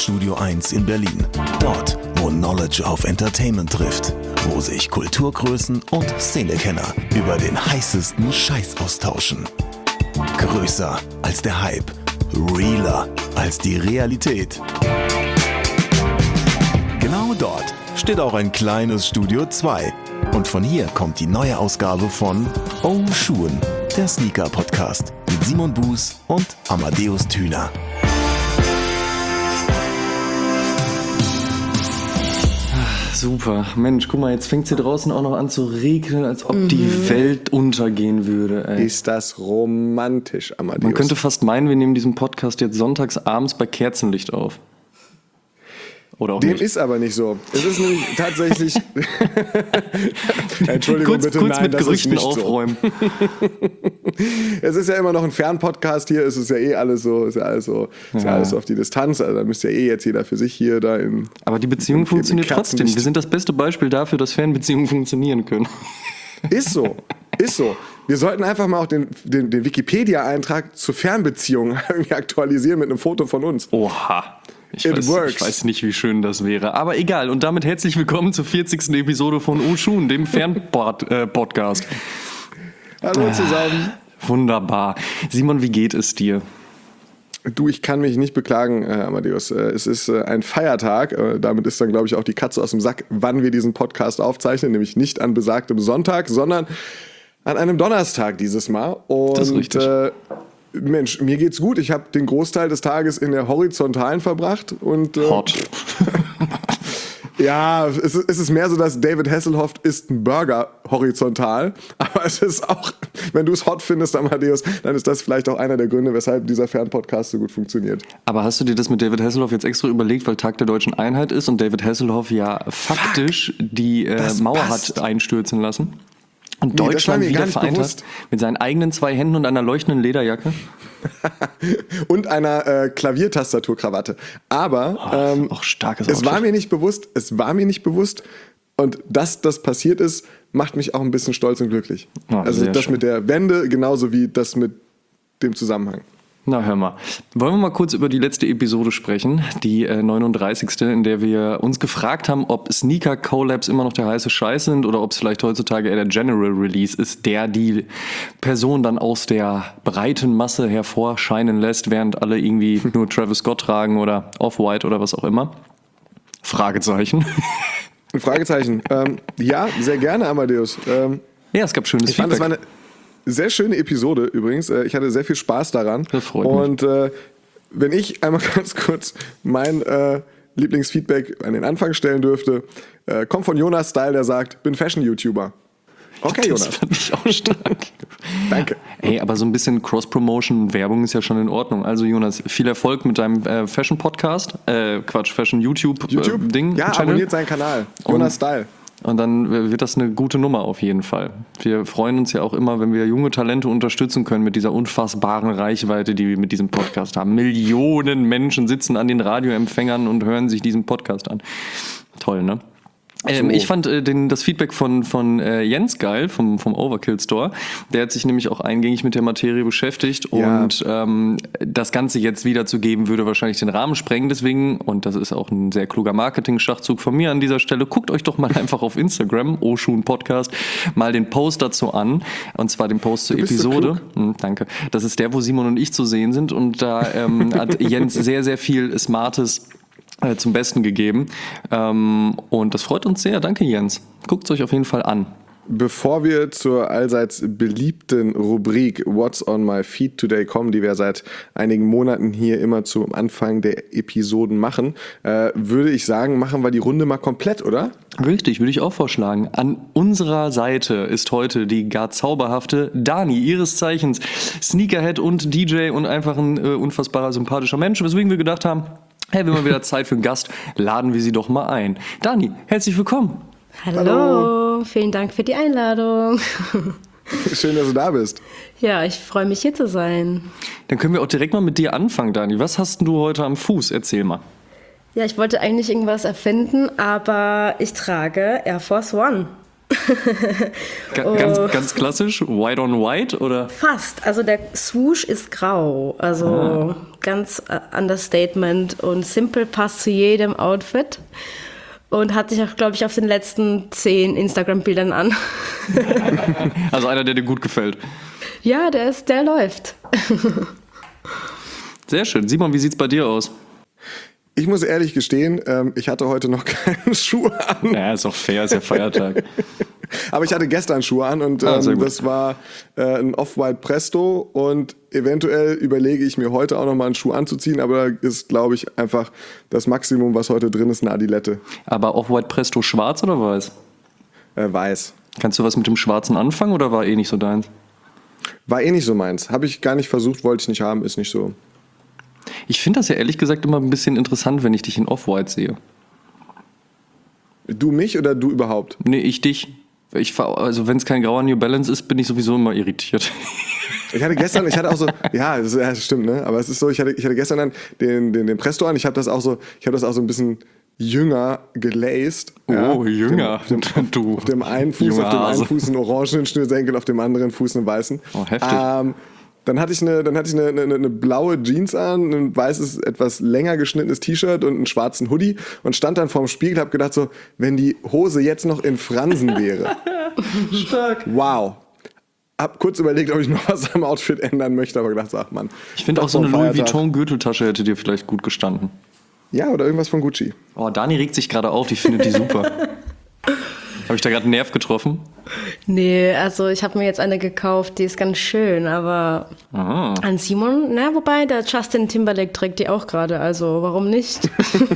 Studio 1 in Berlin. Dort, wo Knowledge auf Entertainment trifft. Wo sich Kulturgrößen und Szenekenner über den heißesten Scheiß austauschen. Größer als der Hype. Realer als die Realität. Genau dort steht auch ein kleines Studio 2. Und von hier kommt die neue Ausgabe von Oh Schuhen, der Sneaker-Podcast mit Simon Buß und Amadeus Thüner. Super. Mensch, guck mal, jetzt fängt es hier draußen auch noch an zu regnen, als ob die Welt untergehen würde. Ey. Ist das romantisch, Amadeus? Man könnte fast meinen, wir nehmen diesen Podcast jetzt sonntags abends bei Kerzenlicht auf. Oder auch Dem nicht. ist aber nicht so. Es ist nämlich tatsächlich... Entschuldigung, bitte, kurz nein, mit das Gerüchten ist nicht aufräumen. So. Es ist ja immer noch ein Fernpodcast hier, es ist ja eh alles so, ist ja alles so auf die Distanz, also da müsste ja eh jetzt jeder für sich hier da im... Aber die Beziehung funktioniert trotzdem. Wir sind das beste Beispiel dafür, dass Fernbeziehungen funktionieren können. Ist so. Wir sollten einfach mal auch den Wikipedia-Eintrag zur Fernbeziehung irgendwie aktualisieren mit einem Foto von uns. Oha. Ich weiß nicht, wie schön das wäre. Aber egal. Und damit herzlich willkommen zur 40. Episode von Oh Schuhen, dem Fern-Podcast. Hallo zusammen. Wunderbar. Simon, wie geht es dir? Du, ich kann mich nicht beklagen, Amadeus. Es ist ein Feiertag. Damit ist dann, glaube ich, auch die Katze aus dem Sack, wann wir diesen Podcast aufzeichnen. Nämlich nicht an besagtem Sonntag, sondern an einem Donnerstag dieses Mal. Und, das ist richtig. Mensch, mir geht's gut. Ich habe den Großteil des Tages in der Horizontalen verbracht. Und, Hot. Ja, es ist mehr so, dass David Hasselhoff isst einen Burger horizontal. Aber es ist auch, wenn du es hot findest, Amadeus, dann ist das vielleicht auch einer der Gründe, weshalb dieser Fernpodcast so gut funktioniert. Aber hast du dir das mit David Hasselhoff jetzt extra überlegt, weil Tag der Deutschen Einheit ist und David Hasselhoff ja faktisch die Mauer hat einstürzen lassen? Und Deutschland wieder vereint hat mit seinen eigenen 2 Händen und einer leuchtenden Lederjacke. Und einer Klaviertastaturkrawatte. Aber auch starkes es war mir nicht bewusst. Und dass das passiert ist, macht mich auch ein bisschen stolz und glücklich. Oh, also das schön. mit der Wende, genauso wie das mit dem Zusammenhang. Na, hör mal. Wollen wir mal kurz über die letzte Episode sprechen, die 39., in der wir uns gefragt haben, ob Sneaker-Collabs immer noch der heiße Scheiß sind oder ob es vielleicht heutzutage eher der General Release ist, der die Person dann aus der breiten Masse hervorscheinen lässt, während alle irgendwie nur Travis Scott tragen oder Off-White oder was auch immer. Fragezeichen. Fragezeichen. Ja, sehr gerne, Amadeus. Ja, es gab schönes Feedback. Das war eine sehr schöne Episode übrigens. Ich hatte sehr viel Spaß daran. Das freut mich. Und wenn ich einmal ganz kurz mein Lieblingsfeedback an den Anfang stellen dürfte, kommt von Jonas Style, der sagt, bin Fashion-YouTuber. Okay, Jonas. Das fand ich auch stark. Danke. Ey, aber so ein bisschen Cross-Promotion und Werbung ist ja schon in Ordnung. Also Jonas, viel Erfolg mit deinem Fashion-Podcast, Fashion-YouTube-Ding. Ja, Channel. abonniert seinen Kanal. Jonas Style. Und dann wird das eine gute Nummer auf jeden Fall. Wir freuen uns ja auch immer, wenn wir junge Talente unterstützen können mit dieser unfassbaren Reichweite, die wir mit diesem Podcast haben. Millionen Menschen sitzen an den Radioempfängern und hören sich diesen Podcast an. Toll, ne? Ich fand das Feedback von Jens geil, vom Overkill Store. Der hat sich nämlich auch eingängig mit der Materie beschäftigt und das Ganze jetzt wiederzugeben, würde wahrscheinlich den Rahmen sprengen. Deswegen, und das ist auch ein sehr kluger Marketing-Schachzug von mir an dieser Stelle, guckt euch doch mal einfach auf Instagram, Oschuhen Podcast, mal den Post dazu an. Und zwar den Post zur Episode. Danke. Das ist der, wo Simon und ich zu sehen sind. Und da hat Jens sehr, sehr viel Smartes zum Besten gegeben. Und das freut uns sehr. Danke, Jens. Guckt es euch auf jeden Fall an. Bevor wir zur allseits beliebten Rubrik What's on my feed today kommen, die wir seit einigen Monaten hier immer zum Anfang der Episoden machen, würde ich sagen, machen wir die Runde mal komplett, oder? Richtig, würde ich auch vorschlagen. An unserer Seite ist heute die gar zauberhafte Dani, ihres Zeichens Sneakerhead und DJ und einfach ein unfassbarer, sympathischer Mensch, weswegen wir gedacht haben, hey, wenn mal wieder Zeit für einen Gast, laden wir sie doch mal ein. Dani, herzlich willkommen. Hallo, vielen Dank für die Einladung. Schön, dass du da bist. Ja, ich freue mich, hier zu sein. Dann können wir auch direkt mal mit dir anfangen, Dani. Was hast denn du heute am Fuß? Erzähl mal. Ja, ich wollte eigentlich irgendwas erfinden, aber ich trage Air Force One. Ganz klassisch, white on white oder? Fast. Also der Swoosh ist grau. Also ganz Understatement und Simple passt zu jedem Outfit. Und hat sich auch, glaube ich, auf den letzten 10 Instagram-Bildern an. Also einer, der dir gut gefällt. Ja, der läuft. Sehr schön. Simon, wie sieht's bei dir aus? Ich muss ehrlich gestehen, ich hatte heute noch keine Schuhe an. Ja, ist auch fair, ist ja Feiertag. Aber ich hatte gestern Schuhe an und das war ein Off-White Presto und eventuell überlege ich mir heute auch nochmal einen Schuh anzuziehen, aber da ist, glaube ich, einfach das Maximum, was heute drin ist, eine Adilette. Aber Off-White Presto schwarz oder weiß? Weiß. Kannst du was mit dem Schwarzen anfangen oder war eh nicht so deins? War eh nicht so meins. Habe ich gar nicht versucht, wollte ich nicht haben, ist nicht so. Ich finde das ja ehrlich gesagt immer ein bisschen interessant, wenn ich dich in Off-White sehe. Du mich oder du überhaupt? Nee, ich dich. Also wenn es kein grauer New Balance ist, bin ich sowieso immer irritiert. Ich hatte auch so, ja, das stimmt, ne? Aber es ist so, ich hatte gestern dann den Presto an, ich habe das auch so ein bisschen jünger gelaced. Oh, ja, jünger. Auf dem einen Fuß einen orangenen Schnürsenkel, auf dem anderen Fuß einen weißen. Oh, heftig. Dann hatte ich eine blaue Jeans an, ein weißes, etwas länger geschnittenes T-Shirt und einen schwarzen Hoodie und stand dann vorm Spiegel, habe gedacht so, wenn die Hose jetzt noch in Fransen wäre. Stark. Wow. Hab kurz überlegt, ob ich noch was am Outfit ändern möchte, aber gedacht, ach Mann. Ich finde auch so eine Louis Vuitton Gürteltasche hätte dir vielleicht gut gestanden. Ja, oder irgendwas von Gucci. Oh, Dani regt sich gerade auf, die findet die super. Habe ich da gerade einen Nerv getroffen? Nee, also ich habe mir jetzt eine gekauft, die ist ganz schön, aber an Simon, wobei der Justin Timberlake trägt die auch gerade, also warum nicht?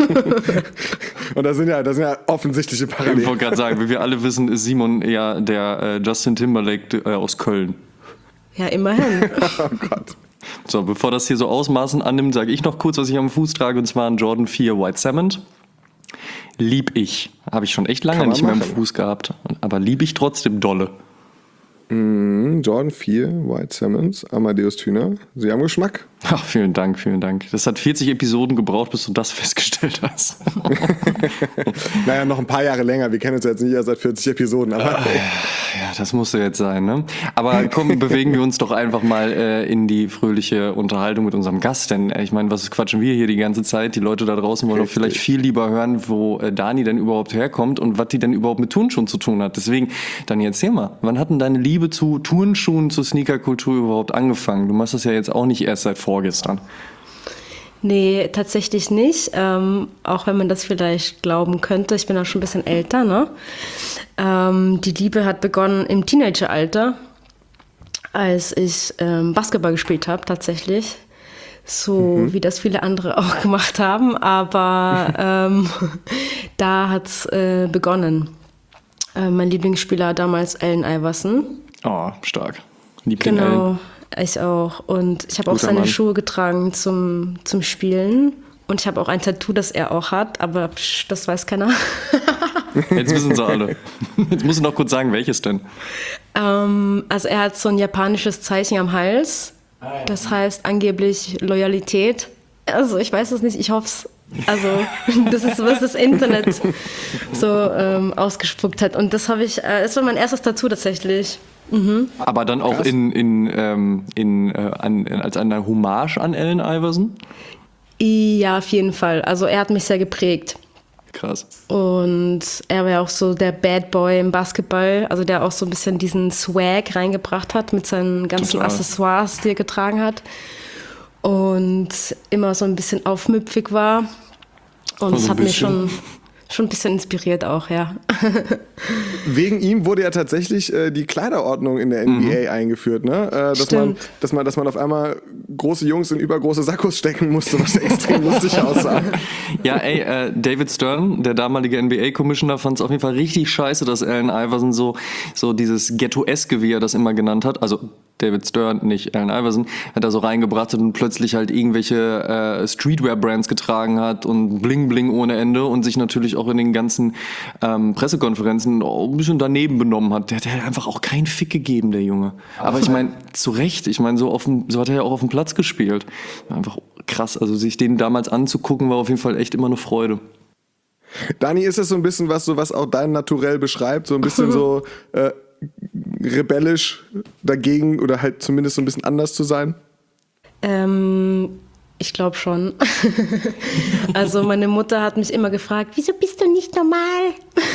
Und das sind ja offensichtliche Parallelen. Ich wollte gerade sagen, wie wir alle wissen, ist Simon eher der Justin Timberlake aus Köln. Ja, immerhin. Oh Gott. So, bevor das hier so Ausmaßen annimmt, sage ich noch kurz, was ich am Fuß trage, und zwar ein Jordan 4 White Cement. Lieb ich. Habe ich schon echt lange nicht mehr am Fuß gehabt. Aber lieb ich trotzdem dolle. Jordan 4, White Cement, Amadeus Thüner. Sie haben Geschmack. Ach, vielen Dank, vielen Dank. Das hat 40 Episoden gebraucht, bis du das festgestellt hast. Naja, noch ein paar Jahre länger. Wir kennen uns jetzt nicht erst seit 40 Episoden. Aber ja, das musste jetzt sein, ne? Aber komm, bewegen wir uns doch einfach mal in die fröhliche Unterhaltung mit unserem Gast. Denn ich meine, was quatschen wir hier die ganze Zeit? Die Leute da draußen wollen doch vielleicht viel lieber hören, wo Dani denn überhaupt herkommt und was die denn überhaupt mit Turnschuhen zu tun hat. Deswegen, Dani, erzähl mal, wann hat denn deine Liebe zu Turnschuhen, zur Sneakerkultur überhaupt angefangen? Du machst das ja jetzt auch nicht erst seit vorgestern. Nee, tatsächlich nicht. Auch wenn man das vielleicht glauben könnte. Ich bin auch schon ein bisschen älter, ne? Die Liebe hat begonnen im Teenageralter, als ich Basketball gespielt habe, tatsächlich. So wie das viele andere auch gemacht haben. Aber da hat es begonnen. Mein Lieblingsspieler damals Allen Iverson. Oh, stark. Liebling Genau. Allen. Ich auch. Und ich habe auch seine Schuhe getragen zum Spielen. Und ich habe auch ein Tattoo, das er auch hat, aber das weiß keiner. Jetzt wissen sie alle. Jetzt musst du noch kurz sagen, welches denn? Also er hat so ein japanisches Zeichen am Hals. Das heißt angeblich Loyalität. Also ich weiß es nicht, ich hoffe es. Also das ist, was das Internet so ausgespuckt hat. Und das habe ich, es war mein erstes Tattoo tatsächlich. Mhm. Aber dann auch als eine Hommage an Allen Iverson? Ja, auf jeden Fall. Also er hat mich sehr geprägt. Krass. Und er war ja auch so der Bad Boy im Basketball, also der auch so ein bisschen diesen Swag reingebracht hat mit seinen ganzen Accessoires, die er getragen hat. Und immer so ein bisschen aufmüpfig war. Und das hat mich schon ein bisschen inspiriert auch, ja. Wegen ihm wurde ja tatsächlich die Kleiderordnung in der NBA eingeführt, ne? Dass man auf einmal große Jungs in übergroße Sakkos stecken musste, was extrem lustig aussah. Ja, David Stern, der damalige NBA-Commissioner, fand es auf jeden Fall richtig scheiße, dass Allen Iverson so dieses Ghetto-eske, wie er das immer genannt hat, also David Stern, nicht Allen Iverson, hat da so reingebracht und plötzlich halt irgendwelche Streetwear-Brands getragen hat und Bling-Bling ohne Ende und sich natürlich auch in den ganzen Pressekonferenzen ein bisschen daneben benommen hat. Der hat einfach auch keinen Fick gegeben, der Junge. Aber ich meine, zu Recht, ich meine, so hat er ja auch auf dem Platz gespielt. Einfach krass, also sich den damals anzugucken, war auf jeden Fall echt immer eine Freude. Dani, ist das so ein bisschen was auch dein Naturell beschreibt? So ein bisschen so rebellisch dagegen oder halt zumindest so ein bisschen anders zu sein? Ich glaube schon. Also meine Mutter hat mich immer gefragt, wieso bist du nicht normal?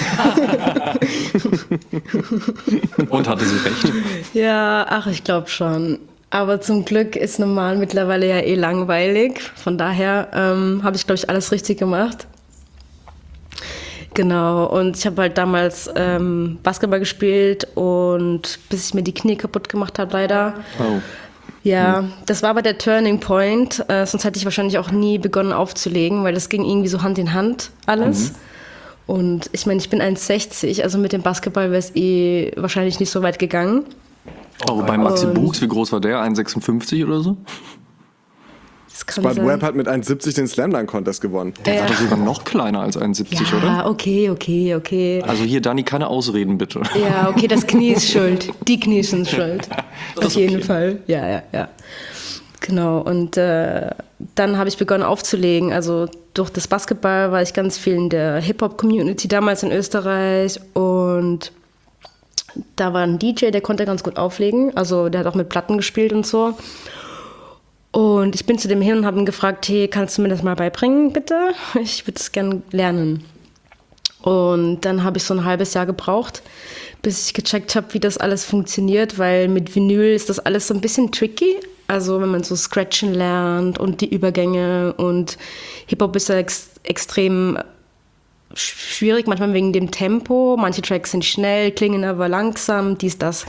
Und hatte sie recht. Ja, ach, ich glaube schon. Aber zum Glück ist normal mittlerweile ja eh langweilig. Von daher habe ich, glaube ich, alles richtig gemacht. Genau, und ich habe halt damals Basketball gespielt und bis ich mir die Knie kaputt gemacht habe, leider. Oh. Ja, das war aber der Turning Point. Sonst hätte ich wahrscheinlich auch nie begonnen aufzulegen, weil das ging irgendwie so Hand in Hand alles. Und ich meine, ich bin 1,60, also mit dem Basketball wäre es wahrscheinlich nicht so weit gegangen. Oh, bei Maxi Buchs, wie groß war der? 1,56 oder so? Das kann Spud sein. Webb hat mit 1,70 den Slam Dunk Contest gewonnen. Der war doch sogar noch kleiner als 1,70, oder? Ja, okay. Also hier, Dani, keine Ausreden, bitte. Ja, okay, das Knie ist schuld. Die Knie sind schuld. Auf jeden Fall. Ja. Genau, und dann habe ich begonnen aufzulegen. Also durch das Basketball war ich ganz viel in der Hip-Hop-Community damals in Österreich und da war ein DJ, der konnte ganz gut auflegen. Also der hat auch mit Platten gespielt und so. Und ich bin zu dem hin und habe ihn gefragt, hey, kannst du mir das mal beibringen, bitte? Ich würde es gerne lernen. Und dann habe ich so ein halbes Jahr gebraucht, bis ich gecheckt habe, wie das alles funktioniert, weil mit Vinyl ist das alles so ein bisschen tricky. Also wenn man so Scratchen lernt und die Übergänge und Hip-Hop ist ja extrem schwierig, manchmal wegen dem Tempo. Manche Tracks sind schnell, klingen aber langsam, dies, das.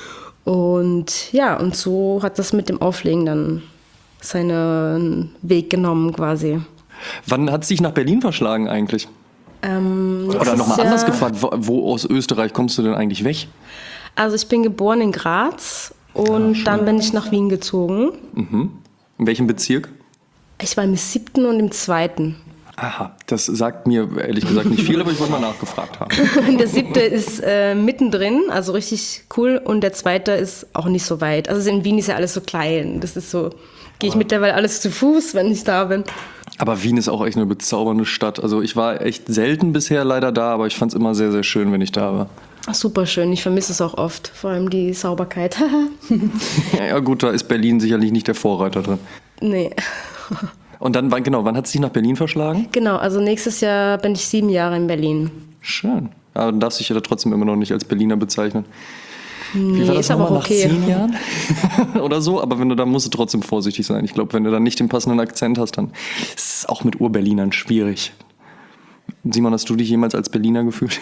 Und ja, und so hat das mit dem Auflegen dann seinen Weg genommen quasi. Wann hat es dich nach Berlin verschlagen eigentlich? Oder nochmal anders gefragt, wo aus Österreich kommst du denn eigentlich weg? Also ich bin geboren in Graz und dann bin ich nach Wien gezogen. In welchem Bezirk? Ich war im 7. und im 2. Aha, das sagt mir ehrlich gesagt nicht viel, aber ich wollte mal nachgefragt haben. Der 7. ist mittendrin, also richtig cool, und der 2. ist auch nicht so weit. Also in Wien ist ja alles so klein. Das ist so, gehe ich mittlerweile alles zu Fuß, wenn ich da bin. Aber Wien ist auch echt eine bezaubernde Stadt. Also ich war echt selten bisher leider da, aber ich fand es immer sehr, sehr schön, wenn ich da war. Ach, super schön, ich vermisse es auch oft, vor allem die Sauberkeit. Ja gut, da ist Berlin sicherlich nicht der Vorreiter drin. Nee. Und dann, wann hat es dich nach Berlin verschlagen? Genau, also nächstes Jahr bin ich 7 Jahre in Berlin. Schön. Aber du darfst dich ja trotzdem immer noch nicht als Berliner bezeichnen. Wie war das ist aber nochmal, auch okay. nach 10 Jahren? Oder so, aber wenn du da musst du trotzdem vorsichtig sein. Ich glaube, wenn du dann nicht den passenden Akzent hast, dann ist es auch mit Urberlinern schwierig. Simon, hast du dich jemals als Berliner gefühlt?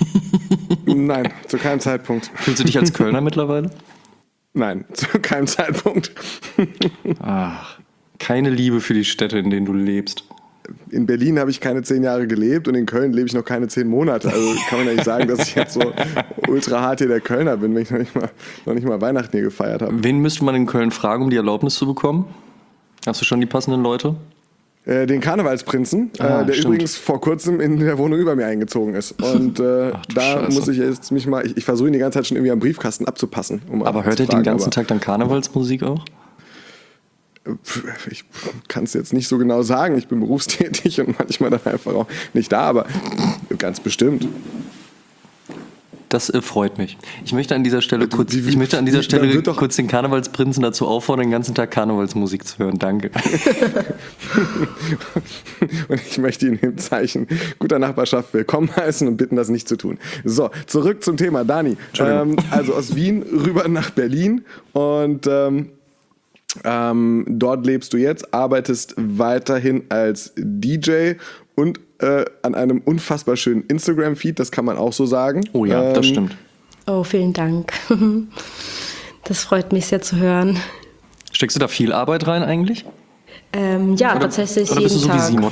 Nein, zu keinem Zeitpunkt. Fühlst du dich als Kölner mittlerweile? Nein, zu keinem Zeitpunkt. Ach, keine Liebe für die Städte, in denen du lebst. In Berlin habe ich keine 10 Jahre gelebt und in Köln lebe ich noch keine 10 Monate. Also kann man ja nicht sagen, dass ich jetzt so ultra hart hier der Kölner bin, wenn ich noch nicht mal Weihnachten hier gefeiert habe. Wen müsste man in Köln fragen, um die Erlaubnis zu bekommen? Hast du schon die passenden Leute? Den Karnevalsprinzen, der stimmt. übrigens vor kurzem in der Wohnung über mir eingezogen ist. Und da Scheiße. muss ich jetzt mich mal, ich versuche ihn die ganze Zeit schon irgendwie am Briefkasten abzupassen. Aber hört er den ganzen Tag dann Karnevalsmusik auch? Ich kann es jetzt nicht so genau sagen. Ich bin berufstätig und manchmal dann einfach auch nicht da, aber ganz bestimmt. Das freut mich. Ich möchte an dieser Stelle kurz den Karnevalsprinzen dazu auffordern, den ganzen Tag Karnevalsmusik zu hören. Danke. Und ich möchte ihn im Zeichen guter Nachbarschaft willkommen heißen und bitten, das nicht zu tun. So, zurück zum Thema. Dani, also aus Wien rüber nach Berlin und dort lebst du jetzt, arbeitest weiterhin als DJ und an einem unfassbar schönen Instagram-Feed, das kann man auch so sagen. Oh ja, das stimmt. Oh, vielen Dank. Das freut mich sehr zu hören. Steckst du da viel Arbeit rein eigentlich? Ja, tatsächlich Oder bist du jeden so wie Tag. Simon?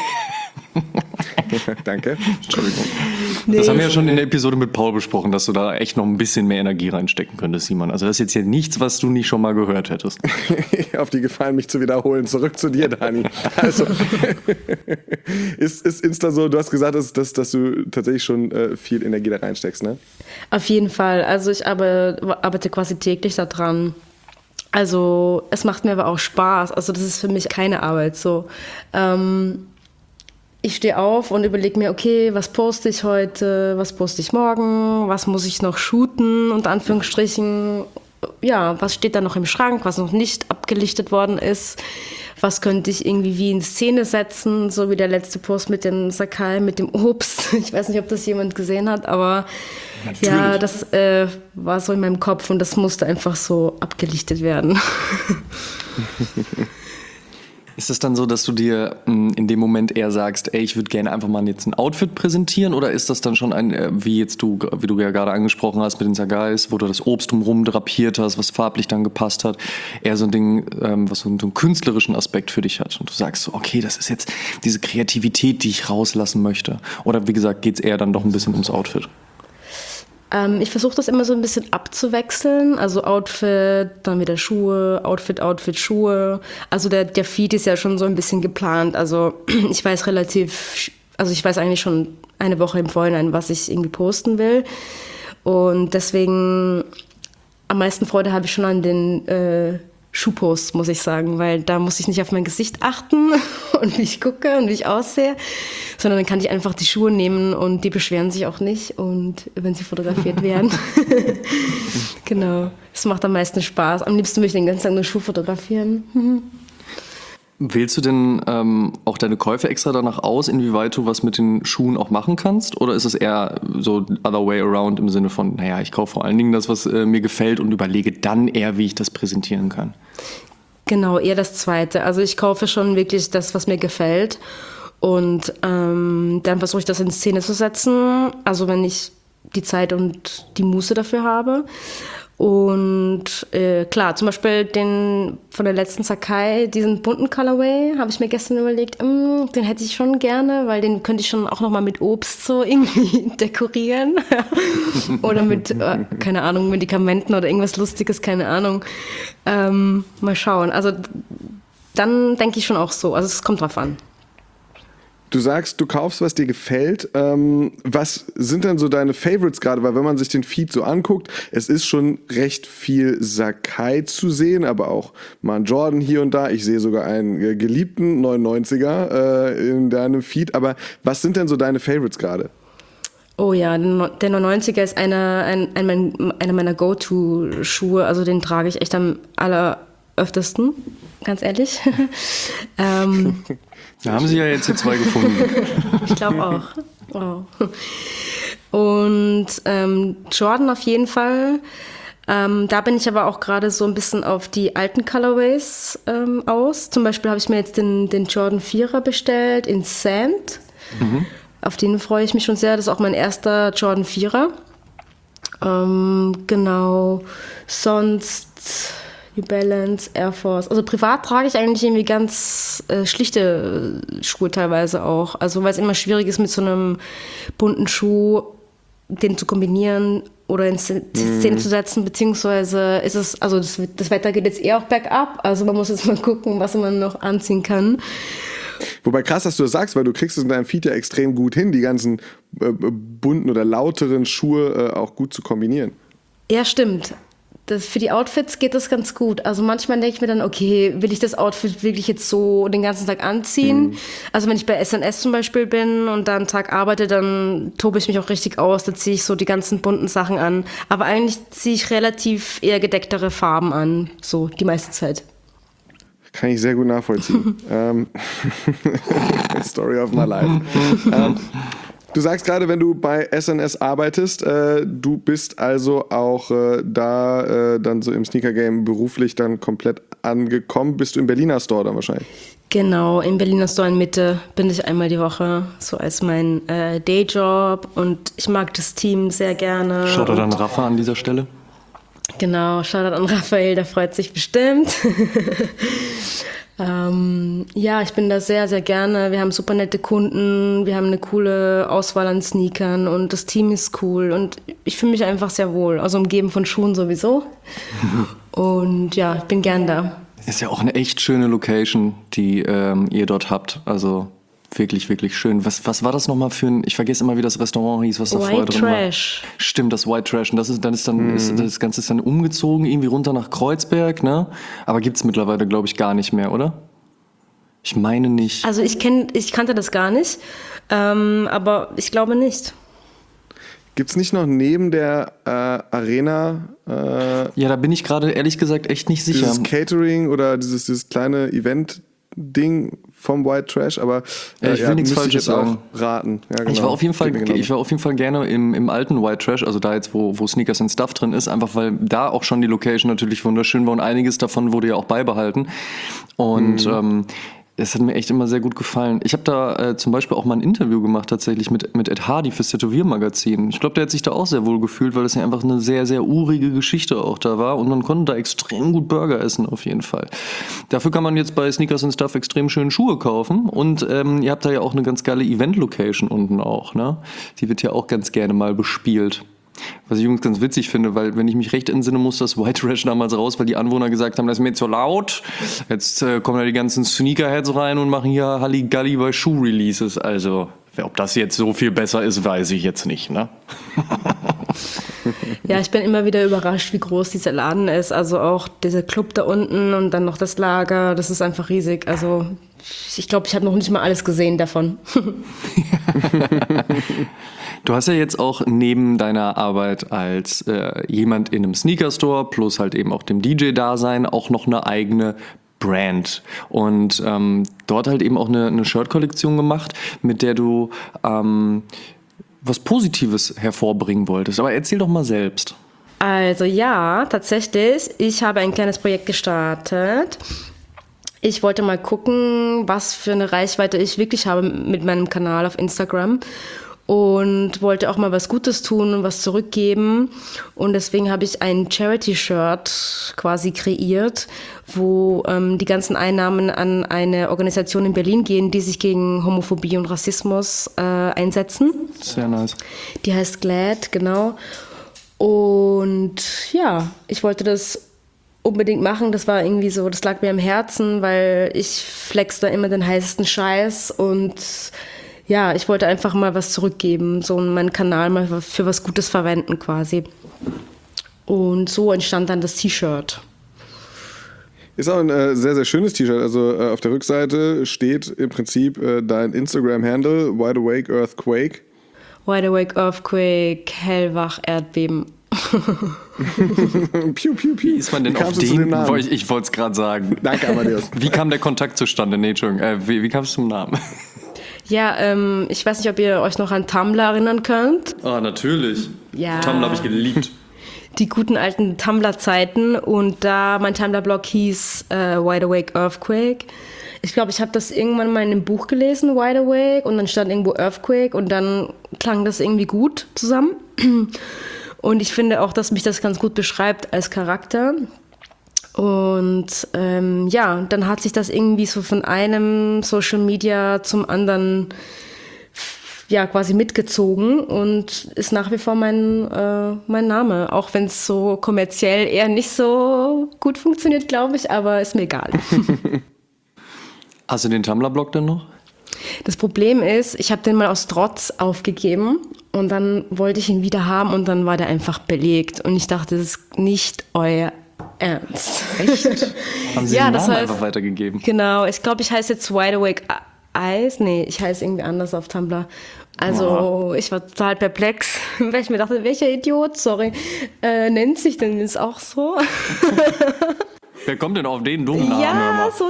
Danke. Entschuldigung. Nee, Das haben wir ja schon in der Episode mit Paul besprochen, dass du da echt noch ein bisschen mehr Energie reinstecken könntest, Simon. Also das ist jetzt hier nichts, was du nicht schon mal gehört hättest. Auf die Gefallen, mich zu wiederholen. Zurück zu dir, Dani. Also, ist Insta so, du hast gesagt, dass du tatsächlich schon viel Energie da reinsteckst, ne? Auf jeden Fall. Also ich arbeite quasi täglich daran. Also es macht mir aber auch Spaß. Also das ist für mich keine Arbeit so. ich stehe auf und überlege mir, okay, was poste ich heute, was poste ich morgen, was muss ich noch shooten, unter Anführungsstrichen. Ja, was steht da noch im Schrank, was noch nicht abgelichtet worden ist, was könnte ich irgendwie wie in Szene setzen, so wie der letzte Post mit dem Sakai, mit dem Obst. Ich weiß nicht, ob das jemand gesehen hat, aber natürlich. Ja, das war so in meinem Kopf und das musste einfach so abgelichtet werden. Ist es dann so, dass du dir in dem Moment eher sagst, ey, ich würde gerne einfach mal jetzt ein Outfit präsentieren, oder ist das dann schon wie du ja gerade angesprochen hast mit den Sagais, wo du das Obst drumherum drapiert hast, was farblich dann gepasst hat, eher so ein Ding, was so einen künstlerischen Aspekt für dich hat und du sagst so, okay, das ist jetzt diese Kreativität, die ich rauslassen möchte, oder wie gesagt, geht es eher dann doch ein bisschen ums Outfit? Ich versuche das immer so ein bisschen abzuwechseln, also Outfit, dann wieder Schuhe, Outfit, Schuhe. Also der Feed ist ja schon so ein bisschen geplant, also ich weiß eigentlich schon eine Woche im Vorhinein, was ich irgendwie posten will, und deswegen am meisten Freude habe ich schon an den Schuhposts, muss ich sagen, weil da muss ich nicht auf mein Gesicht achten und wie ich gucke und wie ich aussehe, sondern dann kann ich einfach die Schuhe nehmen und die beschweren sich auch nicht, und wenn sie fotografiert werden. Genau, es macht am meisten Spaß. Am liebsten würde ich den ganzen Tag nur Schuh fotografieren. Wählst du denn auch deine Käufe extra danach aus, inwieweit du was mit den Schuhen auch machen kannst? Oder ist es eher so other way around im Sinne von, naja, ich kaufe vor allen Dingen das, was mir gefällt, und überlege dann eher, wie ich das präsentieren kann? Genau, eher das Zweite. Also ich kaufe schon wirklich das, was mir gefällt, und dann versuche ich das in Szene zu setzen, also wenn ich die Zeit und die Muße dafür habe. Und klar, zum Beispiel den von der letzten Sakai, diesen bunten Colorway, habe ich mir gestern überlegt, den hätte ich schon gerne, weil den könnte ich schon auch nochmal mit Obst so irgendwie dekorieren. Oder mit, keine Ahnung, Medikamenten oder irgendwas Lustiges, keine Ahnung. Mal schauen. Also dann denke ich schon auch so. Also es kommt drauf an. Du sagst, du kaufst, was dir gefällt. Was sind denn so deine Favorites gerade? Weil wenn man sich den Feed so anguckt, es ist schon recht viel Sakai zu sehen, aber auch mal einen Jordan hier und da. Ich sehe sogar einen geliebten 99er in deinem Feed. Aber was sind denn so deine Favorites gerade? Oh ja, der 99er ist einer meiner Go-To-Schuhe. Also den trage ich echt am alleröftesten, ganz ehrlich. Da haben sie ja jetzt hier zwei gefunden. Ich glaube auch. Wow. Und Jordan auf jeden Fall. Da bin ich aber auch gerade so ein bisschen auf die alten Colorways aus. Zum Beispiel habe ich mir jetzt den Jordan 4er bestellt in Sand. Mhm. Auf den freue ich mich schon sehr. Das ist auch mein erster Jordan 4er. Genau. Sonst New Balance, Air Force. Also privat trage ich eigentlich irgendwie ganz schlichte Schuhe teilweise auch. Also weil es immer schwierig ist, mit so einem bunten Schuh den zu kombinieren oder in Szene zu setzen, beziehungsweise ist es, also das Wetter geht jetzt auch bergab, also man muss jetzt mal gucken, was man noch anziehen kann. Wobei krass, dass du das sagst, weil du kriegst es in deinem Feed ja extrem gut hin, die ganzen bunten oder lauteren Schuhe auch gut zu kombinieren. Ja, stimmt. Für die Outfits geht das ganz gut. Also manchmal denke ich mir dann, okay, will ich das Outfit wirklich jetzt so den ganzen Tag anziehen? Also wenn ich bei SNS zum Beispiel bin und da einen Tag arbeite, dann tobe ich mich auch richtig aus. Da ziehe ich so die ganzen bunten Sachen an. Aber eigentlich ziehe ich relativ eher gedecktere Farben an, so die meiste Zeit. Kann ich sehr gut nachvollziehen. Story of my life. Du sagst gerade, wenn du bei SNS arbeitest, du bist also auch dann so im Sneaker-Game beruflich dann komplett angekommen. Bist du im Berliner Store dann wahrscheinlich? Genau, im Berliner Store in Mitte bin ich einmal die Woche, so als mein Dayjob, und ich mag das Team sehr gerne. Shoutout an Rafa an dieser Stelle. Genau, Shoutout an Raphael, der freut sich bestimmt. Ja, ich bin da sehr, sehr gerne. Wir haben super nette Kunden, wir haben eine coole Auswahl an Sneakern und das Team ist cool und ich fühle mich einfach sehr wohl, also umgeben von Schuhen sowieso. Und ja, ich bin gern da. Ist ja auch eine echt schöne Location, die ihr dort habt, also wirklich, wirklich schön. Was war das nochmal für ein, ich vergesse immer, wie das Restaurant hieß, was da vorher drin war. White Trash. Stimmt, das White Trash. Und das Ganze ist dann umgezogen, irgendwie runter nach Kreuzberg, ne? Aber gibt's mittlerweile, glaube ich, gar nicht mehr, oder? Ich meine nicht. Also ich kannte das gar nicht, aber ich glaube nicht. Gibt es nicht noch neben der Arena Ja, da bin ich gerade ehrlich gesagt echt nicht sicher. dieses Catering oder dieses kleine Event-Ding vom White Trash? Aber Ich will nichts müsste Falsches jetzt auch sagen. raten. Ja, genau. Ich war auf jeden Fall, Geht mir genauso. ich war auf jeden Fall gerne im alten White Trash, also da jetzt, wo Sneakers and Stuff drin ist, einfach weil da auch schon die Location natürlich wunderschön war und einiges davon wurde ja auch beibehalten. Und das hat mir echt immer sehr gut gefallen. Ich habe da zum Beispiel auch mal ein Interview gemacht tatsächlich mit Ed Hardy fürs Tätowiermagazin. Ich glaube, der hat sich da auch sehr wohl gefühlt, weil das ja einfach eine sehr, sehr urige Geschichte auch da war und man konnte da extrem gut Burger essen auf jeden Fall. Dafür kann man jetzt bei Sneakers and Stuff extrem schön Schuhe kaufen und ihr habt da ja auch eine ganz geile Event-Location unten auch, ne? Die wird ja auch ganz gerne mal bespielt. Was ich übrigens ganz witzig finde, weil, wenn ich mich recht entsinne, muss das White Trash damals raus, weil die Anwohner gesagt haben, das ist mir zu laut. Jetzt kommen da die ganzen Sneakerheads rein und machen hier Halligalli bei Schuh-Releases. Also, ob das jetzt so viel besser ist, weiß ich jetzt nicht, ne? Ja, ich bin immer wieder überrascht, wie groß dieser Laden ist. Also auch dieser Club da unten und dann noch das Lager, das ist einfach riesig. Also ich glaube, ich habe noch nicht mal alles gesehen davon. Du hast ja jetzt auch neben deiner Arbeit als jemand in einem Sneaker-Store plus halt eben auch dem DJ-Dasein auch noch eine eigene Brand. Und dort halt eben auch eine Shirt-Kollektion gemacht, mit der du was Positives hervorbringen wolltest. Aber erzähl doch mal selbst. Also ja, tatsächlich. Ich habe ein kleines Projekt gestartet. Ich wollte mal gucken, was für eine Reichweite ich wirklich habe mit meinem Kanal auf Instagram. Und wollte auch mal was Gutes tun und was zurückgeben. Und deswegen habe ich ein Charity-Shirt quasi kreiert, wo die ganzen Einnahmen an eine Organisation in Berlin gehen, die sich gegen Homophobie und Rassismus einsetzen. Sehr nice. Die heißt GLAD, genau. Und ja, ich wollte das unbedingt machen. Das war irgendwie so, das lag mir am Herzen, weil ich flex da immer den heißesten Scheiß und ja, ich wollte einfach mal was zurückgeben, so meinen Kanal mal für was Gutes verwenden quasi. Und so entstand dann das T-Shirt. Ist auch ein sehr, sehr schönes T-Shirt. Also auf der Rückseite steht im Prinzip dein Instagram-Handle, Wide Awake Earthquake. Wide Awake Earthquake, hellwach Erdbeben. Piu, piu, piu. Wie ist man denn Wie auf kamst du zu dem den? Namen? Ich wollte es gerade sagen. Danke, Amadeus. Wie kam der Kontakt zustande? Nee, Entschuldigung. Wie kamst du zum Namen? Ja, ich weiß nicht, ob ihr euch noch an Tumblr erinnern könnt. Ah, natürlich. Ja. Tumblr habe ich geliebt. Die guten alten Tumblr-Zeiten und da mein Tumblr-Blog hieß Wide Awake Earthquake. Ich glaube, ich habe das irgendwann mal in einem Buch gelesen, Wide Awake, und dann stand irgendwo Earthquake und dann klang das irgendwie gut zusammen. Und ich finde auch, dass mich das ganz gut beschreibt als Charakter. Und ja, dann hat sich das irgendwie so von einem Social Media zum anderen ja quasi mitgezogen und ist nach wie vor mein Name. Auch wenn es so kommerziell eher nicht so gut funktioniert, glaube ich, aber ist mir egal. Hast du den Tumblr-Blog denn noch? Das Problem ist, ich habe den mal aus Trotz aufgegeben und dann wollte ich ihn wieder haben und dann war der einfach belegt. Und ich dachte, das ist nicht euer Ernst. Echt? Haben sie Ja, den das Namen heißt- einfach weitergegeben? Genau, ich glaube, ich heiße jetzt Wide Awake Eyes. Nee, ich heiße irgendwie anders auf Tumblr. Also ich war total perplex, weil ich mir dachte, welcher Idiot, sorry, nennt sich denn jetzt auch so? Wer kommt denn auf den dummen Namen? Ja, so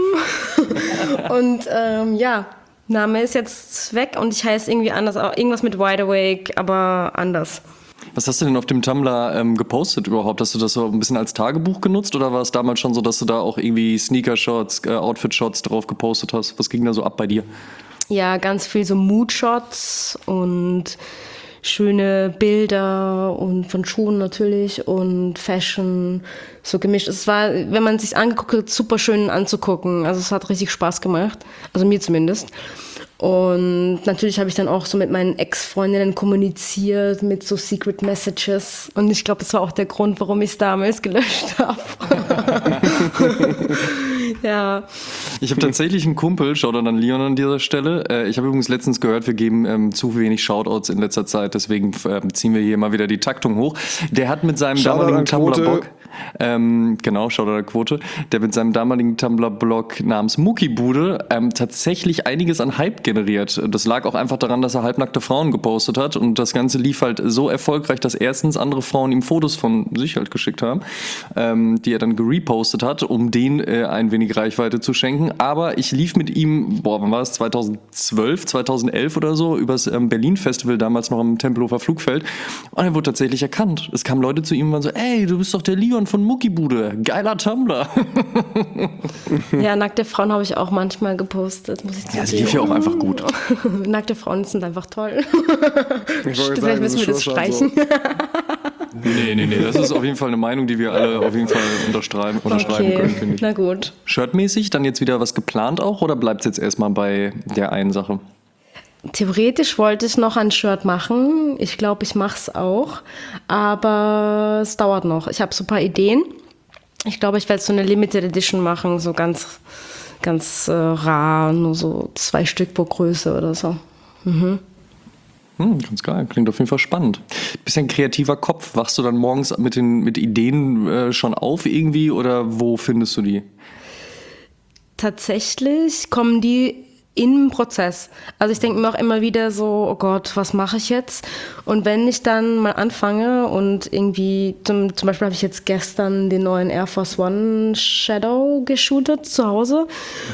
dumm. Und ja, Name ist jetzt weg und ich heiße irgendwie anders, irgendwas mit Wide Awake, aber anders. Was hast du denn auf dem Tumblr gepostet überhaupt? Hast du das so ein bisschen als Tagebuch genutzt oder war es damals schon so, dass du da auch irgendwie Sneaker-Shots, Outfit-Shots drauf gepostet hast? Was ging da so ab bei dir? Ja, ganz viel so Mood-Shots und schöne Bilder und von Schuhen natürlich und Fashion, so gemischt. Es war, wenn man es sich angeguckt hat, super schön anzugucken. Also es hat richtig Spaß gemacht, also mir zumindest. Und natürlich habe ich dann auch so mit meinen Ex-Freundinnen kommuniziert, mit so Secret Messages. Und ich glaube, das war auch der Grund, warum ich es damals gelöscht habe. Ja. Ich habe tatsächlich einen Kumpel, Shoutout an Leon an dieser Stelle. Ich habe übrigens letztens gehört, wir geben zu wenig Shoutouts in letzter Zeit, deswegen ziehen wir hier mal wieder die Taktung hoch. Der hat mit seinem Shoutout damaligen an Quote. Tumblr-Blog... genau, Shoutout-Quote, der mit seinem damaligen Tumblr-Blog namens Muckibude tatsächlich einiges an Hype generiert. Das lag auch einfach daran, dass er halbnackte Frauen gepostet hat und das Ganze lief halt so erfolgreich, dass erstens andere Frauen ihm Fotos von sich halt geschickt haben, die er dann gerepostet hat, um denen ein wenig Reichweite zu schenken. Aber ich lief mit ihm, wann war das, 2012, 2011 oder so, übers Berlin-Festival, damals noch am Tempelhofer Flugfeld, und er wurde tatsächlich erkannt. Es kamen Leute zu ihm und waren so, ey, du bist doch der Leon von Muckibude, geiler Tumblr. Ja, nackte Frauen habe ich auch manchmal gepostet, muss ich zugeben. Ja, sie lief ja auch einfach gut. Nackte Frauen sind einfach toll. Vielleicht müssen wir das streichen. So. Nee, das ist auf jeden Fall eine Meinung, die wir alle auf jeden Fall unterschreiben können, finde ich. Na gut. Shirtmäßig dann jetzt wieder was geplant auch oder bleibt es jetzt erstmal bei der einen Sache? Theoretisch wollte ich noch ein Shirt machen. Ich glaube, ich mache es auch. Aber es dauert noch. Ich habe so ein paar Ideen. Ich glaube, ich werde so eine Limited Edition machen, so ganz rar, nur so 2 Stück pro Größe oder so. Ganz geil, klingt auf jeden Fall spannend. Bisschen kreativer Kopf, wachst du dann morgens mit Ideen schon auf irgendwie oder wo findest du die? Tatsächlich kommen die im Prozess. Also ich denke mir auch immer wieder so, oh Gott, was mache ich jetzt? Und wenn ich dann mal anfange und irgendwie, zum Beispiel habe ich jetzt gestern den neuen Air Force One Shadow geshootet zu Hause.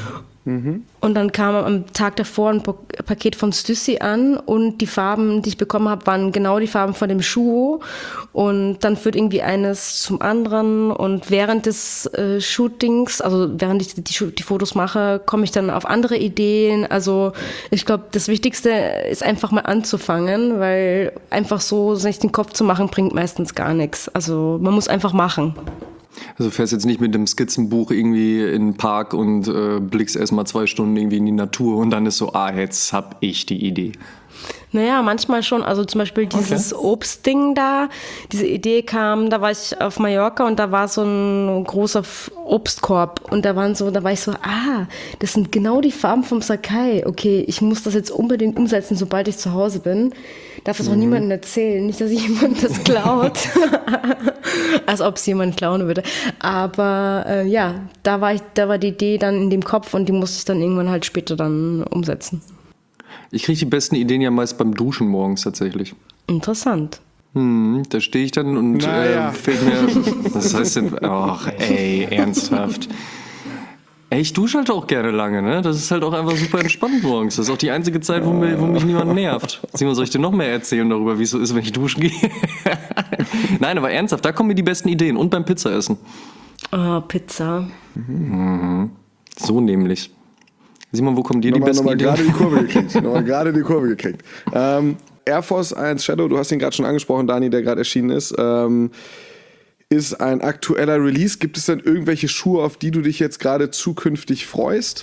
Und dann kam am Tag davor ein Paket von Stüssi an und die Farben, die ich bekommen habe, waren genau die Farben von dem Schuh. Und dann führt irgendwie eines zum anderen. Und während des Shootings, also während ich die Fotos mache, komme ich dann auf andere Ideen. Also ich glaube, das Wichtigste ist einfach mal anzufangen, weil einfach so sich den Kopf zu machen, bringt meistens gar nichts. Also man muss einfach machen. Also du fährst jetzt nicht mit dem Skizzenbuch irgendwie in den Park und blickst erstmal 2 Stunden irgendwie in die Natur und dann ist so, jetzt hab ich die Idee. Naja, manchmal schon. Also zum Beispiel dieses Obstding da, diese Idee kam, da war ich auf Mallorca und da war so ein großer Obstkorb und da war ich so, das sind genau die Farben vom Sakai. Okay, ich muss das jetzt unbedingt umsetzen, sobald ich zu Hause bin. Darf das auch niemandem erzählen, nicht, dass jemand das klaut. Als ob es jemand klauen würde. Aber da war die Idee dann in dem Kopf und die musste ich dann irgendwann halt später dann umsetzen. Ich kriege die besten Ideen ja meist beim Duschen morgens tatsächlich. Interessant. Da stehe ich dann und fällt mir, was heißt denn, ernsthaft. Ich dusche halt auch gerne lange, ne? Das ist halt auch einfach super entspannt morgens. Das ist auch die einzige Zeit, wo mich niemand nervt. Simon, soll ich dir noch mehr erzählen darüber, wie es so ist, wenn ich duschen gehe? Nein, aber ernsthaft, da kommen mir die besten Ideen. Und beim Pizzaessen. Oh, Pizza. So nämlich. Simon, wo kommen dir die besten Ideen? Gerade die Kurve gekriegt. Air Force 1 Shadow, du hast ihn gerade schon angesprochen, Dani, der gerade erschienen ist ein aktueller Release. Gibt es denn irgendwelche Schuhe, auf die du dich jetzt gerade zukünftig freust?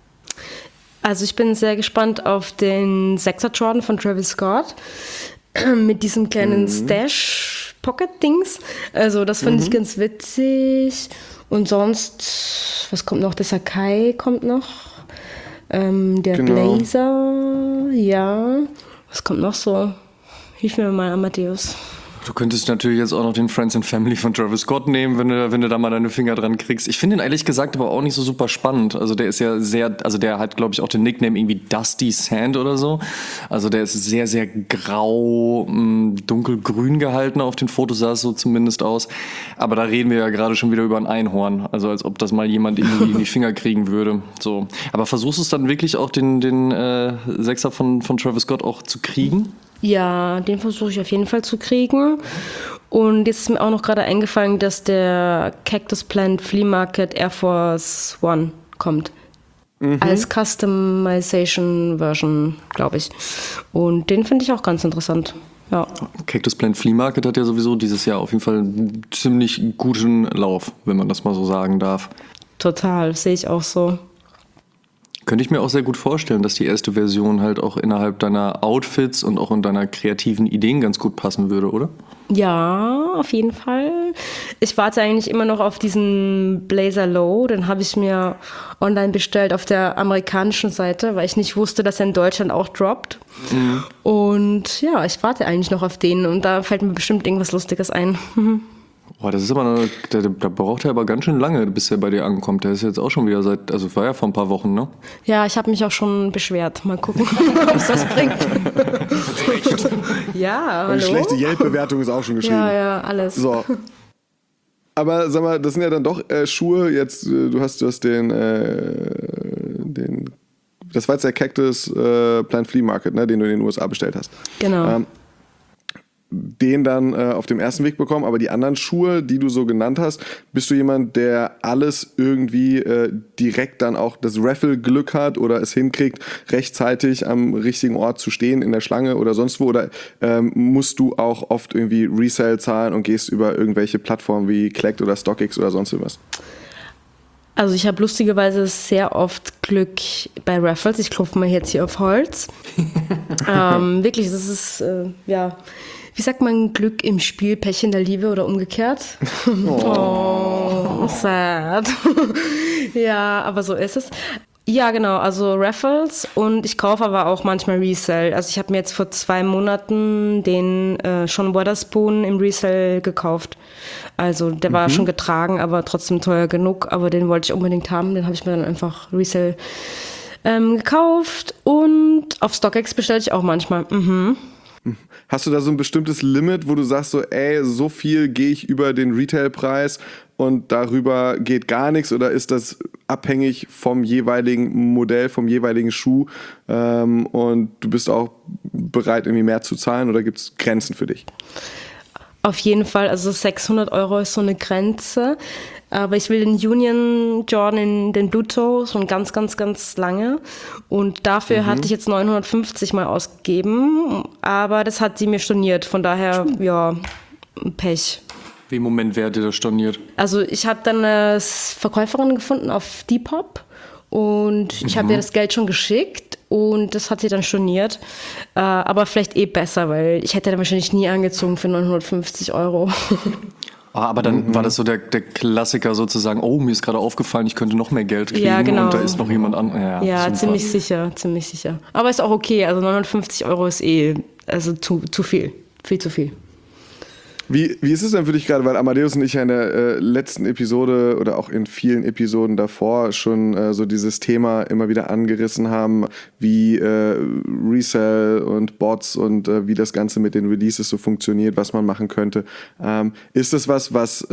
Also ich bin sehr gespannt auf den 6er Jordan von Travis Scott mit diesem kleinen Stash-Pocket-Dings. Also das finde ich ganz witzig. Und sonst, was kommt noch? Der Sakai kommt noch. Der Blazer, ja. Was kommt noch so? Hilf mir mal, Amadeus. Du könntest natürlich jetzt auch noch den Friends and Family von Travis Scott nehmen, wenn du da mal deine Finger dran kriegst. Ich finde ihn ehrlich gesagt aber auch nicht so super spannend. Also der ist ja der hat, glaube ich, auch den Nickname irgendwie Dusty Sand oder so. Also der ist sehr, sehr grau, dunkelgrün gehalten. Auf den Fotos sah es so zumindest aus. Aber da reden wir ja gerade schon wieder über ein Einhorn. Also als ob das mal jemand irgendwie in die Finger kriegen würde. So. Aber versuchst du es dann wirklich auch den Sechser von Travis Scott auch zu kriegen? Ja, den versuche ich auf jeden Fall zu kriegen. Und jetzt ist mir auch noch gerade eingefallen, dass der Cactus Plant Flea Market Air Force One kommt. Als Customization Version, glaube ich. Und den finde ich auch ganz interessant. Ja. Cactus Plant Flea Market hat ja sowieso dieses Jahr auf jeden Fall einen ziemlich guten Lauf, wenn man das mal so sagen darf. Total, sehe ich auch so. Könnte ich mir auch sehr gut vorstellen, dass die erste Version halt auch innerhalb deiner Outfits und auch in deiner kreativen Ideen ganz gut passen würde, oder? Ja, auf jeden Fall. Ich warte eigentlich immer noch auf diesen Blazer Low. Den habe ich mir online bestellt auf der amerikanischen Seite, weil ich nicht wusste, dass er in Deutschland auch droppt. Und ja, ich warte eigentlich noch auf den und da fällt mir bestimmt irgendwas Lustiges ein. Boah, das ist aber da braucht er aber ganz schön lange, bis er bei dir ankommt. Der ist jetzt auch schon wieder also war ja vor ein paar Wochen, ne? Ja, ich habe mich auch schon beschwert. Mal gucken, ob es das bringt. Ja, hallo? Und schlechte Yelp-Bewertung ist auch schon geschrieben. Ja, alles. So. Aber sag mal, das sind ja dann doch Schuhe. Jetzt, du hast das war jetzt der Cactus Plant Flea Market, ne, den du in den USA bestellt hast. Genau. Den dann auf dem ersten Weg bekommen, aber die anderen Schuhe, die du so genannt hast, bist du jemand, der alles irgendwie direkt dann auch das Raffle-Glück hat oder es hinkriegt, rechtzeitig am richtigen Ort zu stehen in der Schlange oder sonst wo, oder musst du auch oft irgendwie Resale zahlen und gehst über irgendwelche Plattformen wie Collect oder StockX oder sonst irgendwas? Also ich habe lustigerweise sehr oft Glück bei Raffles. Ich klopfe mal jetzt hier auf Holz. Wirklich, das ist, wie sagt man, Glück im Spiel, Pech in der Liebe oder umgekehrt? Oh, sad. Ja, aber so ist es. Ja, genau, also Raffles, und ich kaufe aber auch manchmal Resale. Also ich habe mir jetzt vor 2 Monaten den Sean Wotherspoon im Resale gekauft. Also der war schon getragen, aber trotzdem teuer genug. Aber den wollte ich unbedingt haben. Den habe ich mir dann einfach Resale gekauft. Und auf StockX bestelle ich auch manchmal. Hast du da so ein bestimmtes Limit, wo du sagst so, ey, so viel gehe ich über den Retailpreis und darüber geht gar nichts, oder ist das abhängig vom jeweiligen Modell, vom jeweiligen Schuh, und du bist auch bereit, irgendwie mehr zu zahlen, oder gibt es Grenzen für dich? Auf jeden Fall, also 600 € ist so eine Grenze. Aber ich will den Union Jordan, den Blue Toe, schon ganz, ganz, ganz lange. Und dafür hatte ich jetzt 950 mal ausgegeben. Aber das hat sie mir storniert. Von daher, ja, Pech. Wie Moment, wer hat dir das storniert? Also ich habe dann eine Verkäuferin gefunden auf Depop. Und ich habe ihr das Geld schon geschickt. Und das hat sie dann storniert. Aber vielleicht besser, weil ich hätte dann wahrscheinlich nie angezogen für 950 €. Aber dann war das so der Klassiker sozusagen, oh, mir ist gerade aufgefallen, ich könnte noch mehr Geld kriegen, ja, genau. Und da ist noch jemand an. Ja, ziemlich sicher. Aber ist auch okay, also 950 € ist also zu viel, viel zu viel. Wie ist es denn für dich gerade, weil Amadeus und ich ja in der letzten Episode oder auch in vielen Episoden davor schon so dieses Thema immer wieder angerissen haben, wie Resell und Bots und wie das Ganze mit den Releases so funktioniert, was man machen könnte. Ist das was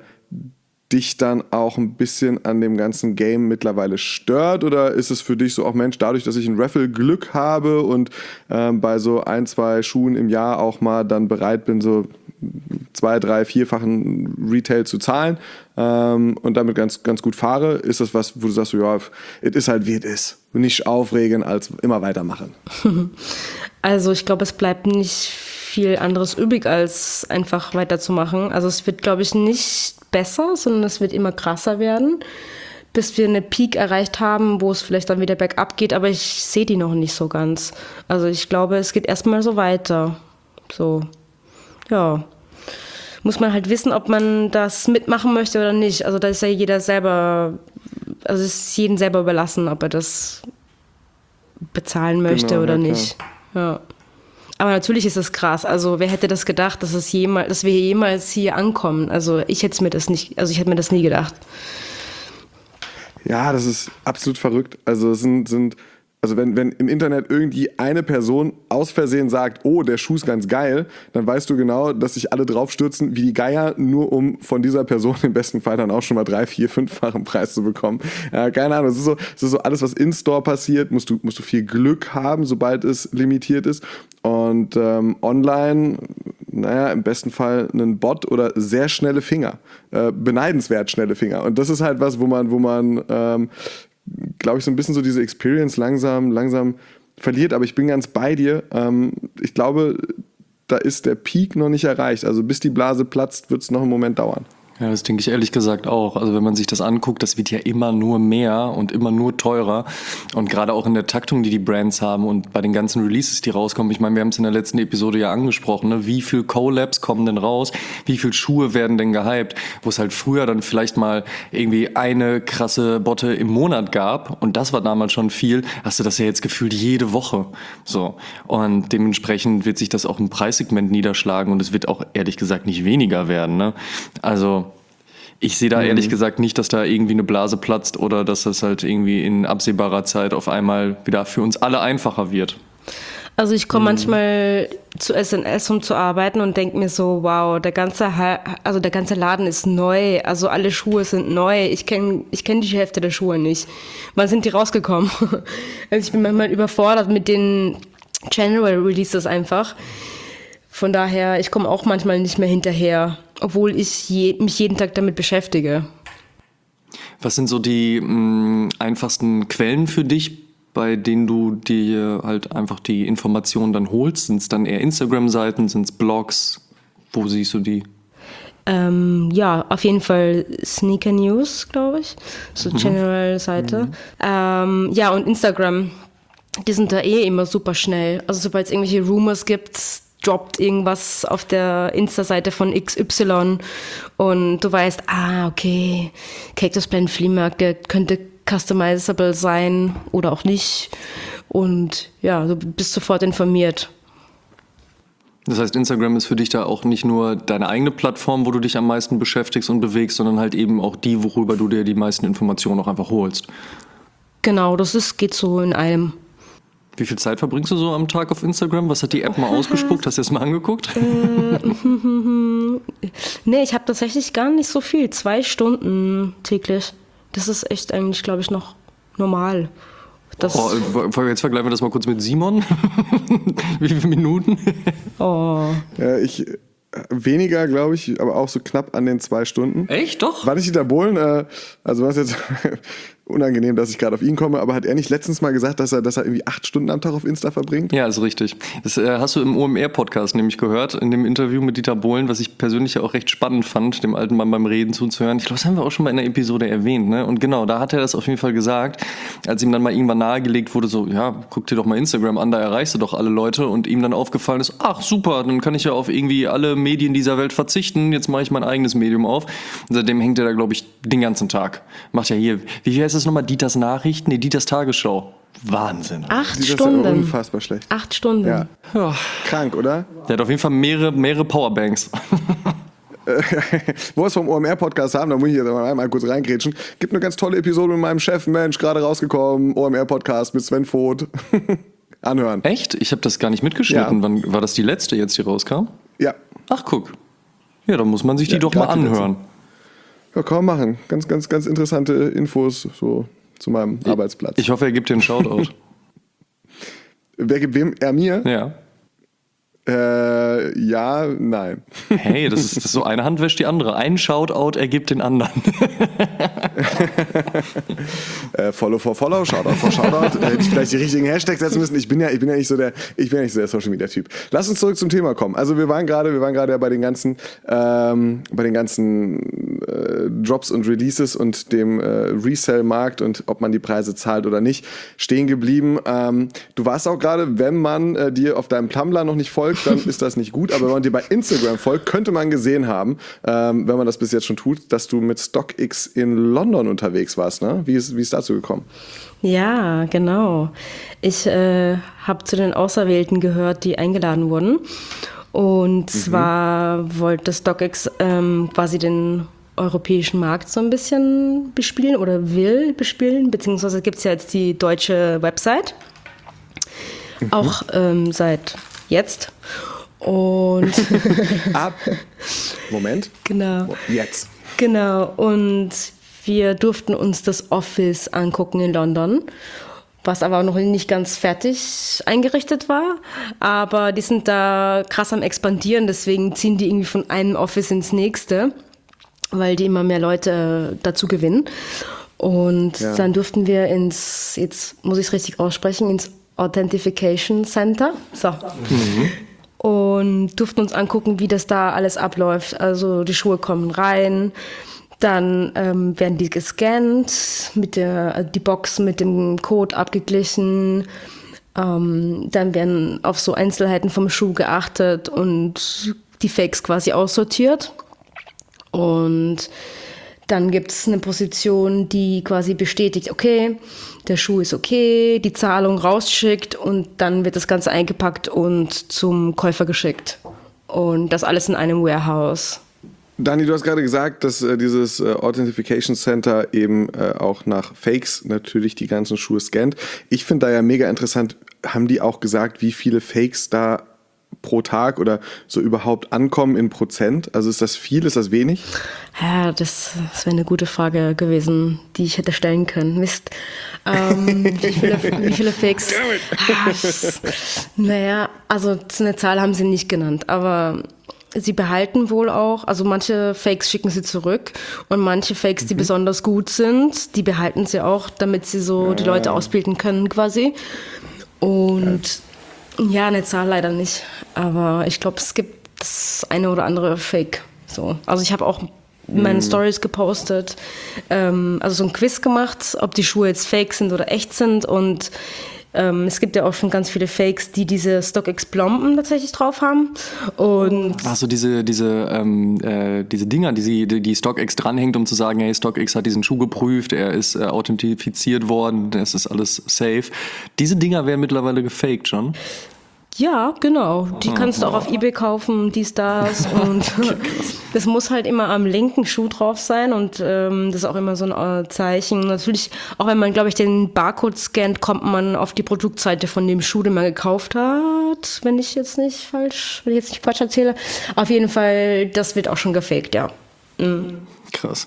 dich dann auch ein bisschen an dem ganzen Game mittlerweile stört, oder ist es für dich so, auch Mensch, dadurch, dass ich ein Raffle-Glück habe und bei so 1, 2 Schuhen im Jahr auch mal dann bereit bin, so 2, 3, 4-fachen Retail zu zahlen und damit ganz, ganz gut fahre, ist das was, wo du sagst, so, ja, es ist halt wie es ist. Nicht aufregen, als immer weitermachen. Also ich glaube, es bleibt nicht viel anderes übrig, als einfach weiterzumachen. Also es wird, glaube ich, nicht besser, sondern es wird immer krasser werden, bis wir eine Peak erreicht haben, wo es vielleicht dann wieder bergab geht, aber ich sehe die noch nicht so ganz. Also ich glaube, es geht erstmal so weiter. So, ja. Muss man halt wissen, ob man das mitmachen möchte oder nicht. Also da ist ja jeder selber, also es ist jedem selber überlassen, ob er das bezahlen möchte oder nicht. Ja. Aber natürlich ist es krass. Also wer hätte das gedacht, dass wir jemals hier ankommen? Also ich hätte mir das nie gedacht. Ja, das ist absolut verrückt. Also wenn im Internet irgendwie eine Person aus Versehen sagt, oh, der Schuh ist ganz geil, dann weißt du genau, dass sich alle draufstürzen wie die Geier, nur um von dieser Person im besten Fall dann auch schon mal 3-, 4-, 5-fachen Preis zu bekommen. Keine Ahnung, es ist so alles, was in-Store passiert, musst du viel Glück haben, sobald es limitiert ist. Und online, im besten Fall einen Bot oder sehr schnelle Finger. Beneidenswert schnelle Finger. Und das ist halt was, wo man glaube ich, so ein bisschen so diese Experience langsam verliert. Aber ich bin ganz bei dir. Ich glaube, da ist der Peak noch nicht erreicht. Also bis die Blase platzt, wird es noch einen Moment dauern. Ja, das denke ich ehrlich gesagt auch. Also wenn man sich das anguckt, das wird ja immer nur mehr und immer nur teurer. Und gerade auch in der Taktung, die Brands haben und bei den ganzen Releases, die rauskommen. Ich meine, wir haben es in der letzten Episode ja angesprochen, ne? Wie viel Collabs kommen denn raus? Wie viel Schuhe werden denn gehypt? Wo es halt früher dann vielleicht mal irgendwie eine krasse Botte im Monat gab. Und das war damals schon viel. Hast du das ja jetzt gefühlt jede Woche. So. Und dementsprechend wird sich das auch im Preissegment niederschlagen. Und es wird auch ehrlich gesagt nicht weniger werden, ne? Also ich sehe da ehrlich gesagt nicht, dass da irgendwie eine Blase platzt oder dass das halt irgendwie in absehbarer Zeit auf einmal wieder für uns alle einfacher wird. Also ich komme manchmal zu SNS, um zu arbeiten und denke mir so, wow, der ganze Laden ist neu, also alle Schuhe sind neu, ich kenn die Hälfte der Schuhe nicht. Wann sind die rausgekommen? Also ich bin manchmal überfordert mit den General Releases einfach. Von daher, ich komme auch manchmal nicht mehr hinterher, obwohl ich mich jeden Tag damit beschäftige. Was sind so die einfachsten Quellen für dich, bei denen du dir halt einfach die Informationen dann holst? Sind es dann eher Instagram-Seiten, sind es Blogs? Wo siehst du die? Ja, auf jeden Fall Sneaker News, glaube ich, so General-Seite. Ja, und Instagram, die sind da immer super schnell. Also sobald es irgendwelche Rumors gibt, droppt irgendwas auf der Insta-Seite von XY und du weißt, okay, Cactus Planet Fliehmarkt, der könnte customizable sein oder auch nicht. Und ja, du bist sofort informiert. Das heißt, Instagram ist für dich da auch nicht nur deine eigene Plattform, wo du dich am meisten beschäftigst und bewegst, sondern halt eben auch die, worüber du dir die meisten Informationen auch einfach holst. Genau, geht so in einem. Wie viel Zeit verbringst du so am Tag auf Instagram? Was hat die App mal ausgespuckt? Hast du das mal angeguckt? Nee, ich habe tatsächlich gar nicht so viel. 2 Stunden täglich. Das ist echt eigentlich, glaube ich, noch normal. Jetzt vergleichen wir das mal kurz mit Simon. Wie viele Minuten? Ja, ich weniger, glaube ich, aber auch so knapp an den 2 Stunden. Echt? Doch? War nicht Dieter Bohlen, also was jetzt unangenehm, dass ich gerade auf ihn komme, aber hat er nicht letztens mal gesagt, dass er irgendwie 8 Stunden am Tag auf Insta verbringt? Ja, ist richtig. Das hast du im OMR-Podcast nämlich gehört, in dem Interview mit Dieter Bohlen, was ich persönlich ja auch recht spannend fand, dem alten Mann beim Reden zuzuhören. Ich glaube, das haben wir auch schon mal in der Episode erwähnt, ne? Und genau, da hat er das auf jeden Fall gesagt, als ihm dann mal irgendwann nahegelegt wurde, so, ja, guck dir doch mal Instagram an, da erreichst du doch alle Leute, und ihm dann aufgefallen ist, ach super, dann kann ich ja auf irgendwie alle Medien dieser Welt verzichten, jetzt mache ich mein eigenes Medium auf. Und seitdem hängt er da, glaube ich, den ganzen Tag. Macht ja hier, wie heißt das nochmal, Dieters Nachrichten? Nee, Dieters Tagesschau. Wahnsinn. 8 Stunden. Das ist unfassbar schlecht. 8 Stunden. Ja. Krank, oder? Der hat auf jeden Fall mehrere Powerbanks. Wo wir es vom OMR-Podcast haben, da muss ich jetzt mal kurz reingrätschen. Gibt eine ganz tolle Episode mit meinem Chef, Mensch, gerade rausgekommen, OMR-Podcast mit Sven Voth. Anhören. Echt? Ich habe das gar nicht mitgeschnitten. Ja. Wann war das die letzte jetzt, die rauskam? Ja. Ach, guck. Ja, dann muss man sich die doch mal anhören. Ja, kann man machen. Ganz, ganz, ganz interessante Infos so zu meinem Arbeitsplatz. Ich hoffe, er gibt dir einen Shoutout. Wer gibt wem? Er mir? Ja. Ja, nein. Hey, das ist so, eine Hand wäscht die andere. Ein Shoutout ergibt den anderen. Follow for Follow, Shoutout for Shoutout. Hätte ich vielleicht die richtigen Hashtags setzen müssen. Ich bin ja nicht so der Social Media Typ. Lass uns zurück zum Thema kommen. Also wir waren gerade ja bei den ganzen Drops und Releases und dem Resell-Markt und ob man die Preise zahlt oder nicht, stehen geblieben. Du warst auch gerade, wenn man dir auf deinem Tumblr noch nicht folgt, dann ist das nicht gut, aber wenn man dir bei Instagram folgt, könnte man gesehen haben, wenn man das bis jetzt schon tut, dass du mit StockX in London unterwegs warst, ne? Wie ist dazu gekommen? Ja, genau. Ich habe zu den Auserwählten gehört, die eingeladen wurden. Und zwar wollte StockX quasi den europäischen Markt so ein bisschen bespielen oder will bespielen, beziehungsweise gibt es ja jetzt die deutsche Website, auch seit jetzt. Und Moment. Genau. Jetzt. Genau. Und wir durften uns das Office angucken in London, was aber noch nicht ganz fertig eingerichtet war. Aber die sind da krass am expandieren, deswegen ziehen die irgendwie von einem Office ins nächste, weil die immer mehr Leute dazu gewinnen. Und dann durften wir jetzt muss ich es richtig aussprechen, ins Authentification Center. So. und durften uns angucken, wie das da alles abläuft. Also die Schuhe kommen rein, dann werden die gescannt, die Box mit dem Code abgeglichen. Dann werden auf so Einzelheiten vom Schuh geachtet und die Fakes quasi aussortiert. Und dann gibt es eine Position, die quasi bestätigt, okay, der Schuh ist okay, die Zahlung rausschickt und dann wird das Ganze eingepackt und zum Käufer geschickt. Und das alles in einem Warehouse. Dani, du hast gerade gesagt, dass dieses Authentification Center eben auch nach Fakes natürlich die ganzen Schuhe scannt. Ich finde da ja mega interessant, haben die auch gesagt, wie viele Fakes da pro Tag oder so überhaupt ankommen in Prozent? Also ist das viel, ist das wenig? Ja, das wäre eine gute Frage gewesen, die ich hätte stellen können. Mist. Wie viele Fakes? Naja, also eine Zahl haben sie nicht genannt, aber sie behalten wohl auch, also manche Fakes schicken sie zurück und manche Fakes, die besonders gut sind, die behalten sie auch, damit sie so die Leute ausbilden können quasi. Und ja, eine Zahl leider nicht, aber ich glaube, es gibt das eine oder andere Fake. So. Also ich habe auch in meinen Stories gepostet, also so ein Quiz gemacht, ob die Schuhe jetzt fake sind oder echt sind und es gibt ja auch schon ganz viele Fakes, die diese StockX-Plomben tatsächlich drauf haben. Und also diese Dinger, die StockX dranhängt, um zu sagen, hey, StockX hat diesen Schuh geprüft, er ist authentifiziert worden, es ist alles safe. Diese Dinger werden mittlerweile gefaked schon. ja, genau. Die kannst du auch auf eBay kaufen, dies, das. Und das muss halt immer am linken Schuh drauf sein. Und das ist auch immer so ein Zeichen. Natürlich, auch wenn man, glaube ich, den Barcode scannt, kommt man auf die Produktseite von dem Schuh, den man gekauft hat. Wenn ich jetzt nicht falsch erzähle. Auf jeden Fall, das wird auch schon gefaked, ja. Mhm. Krass.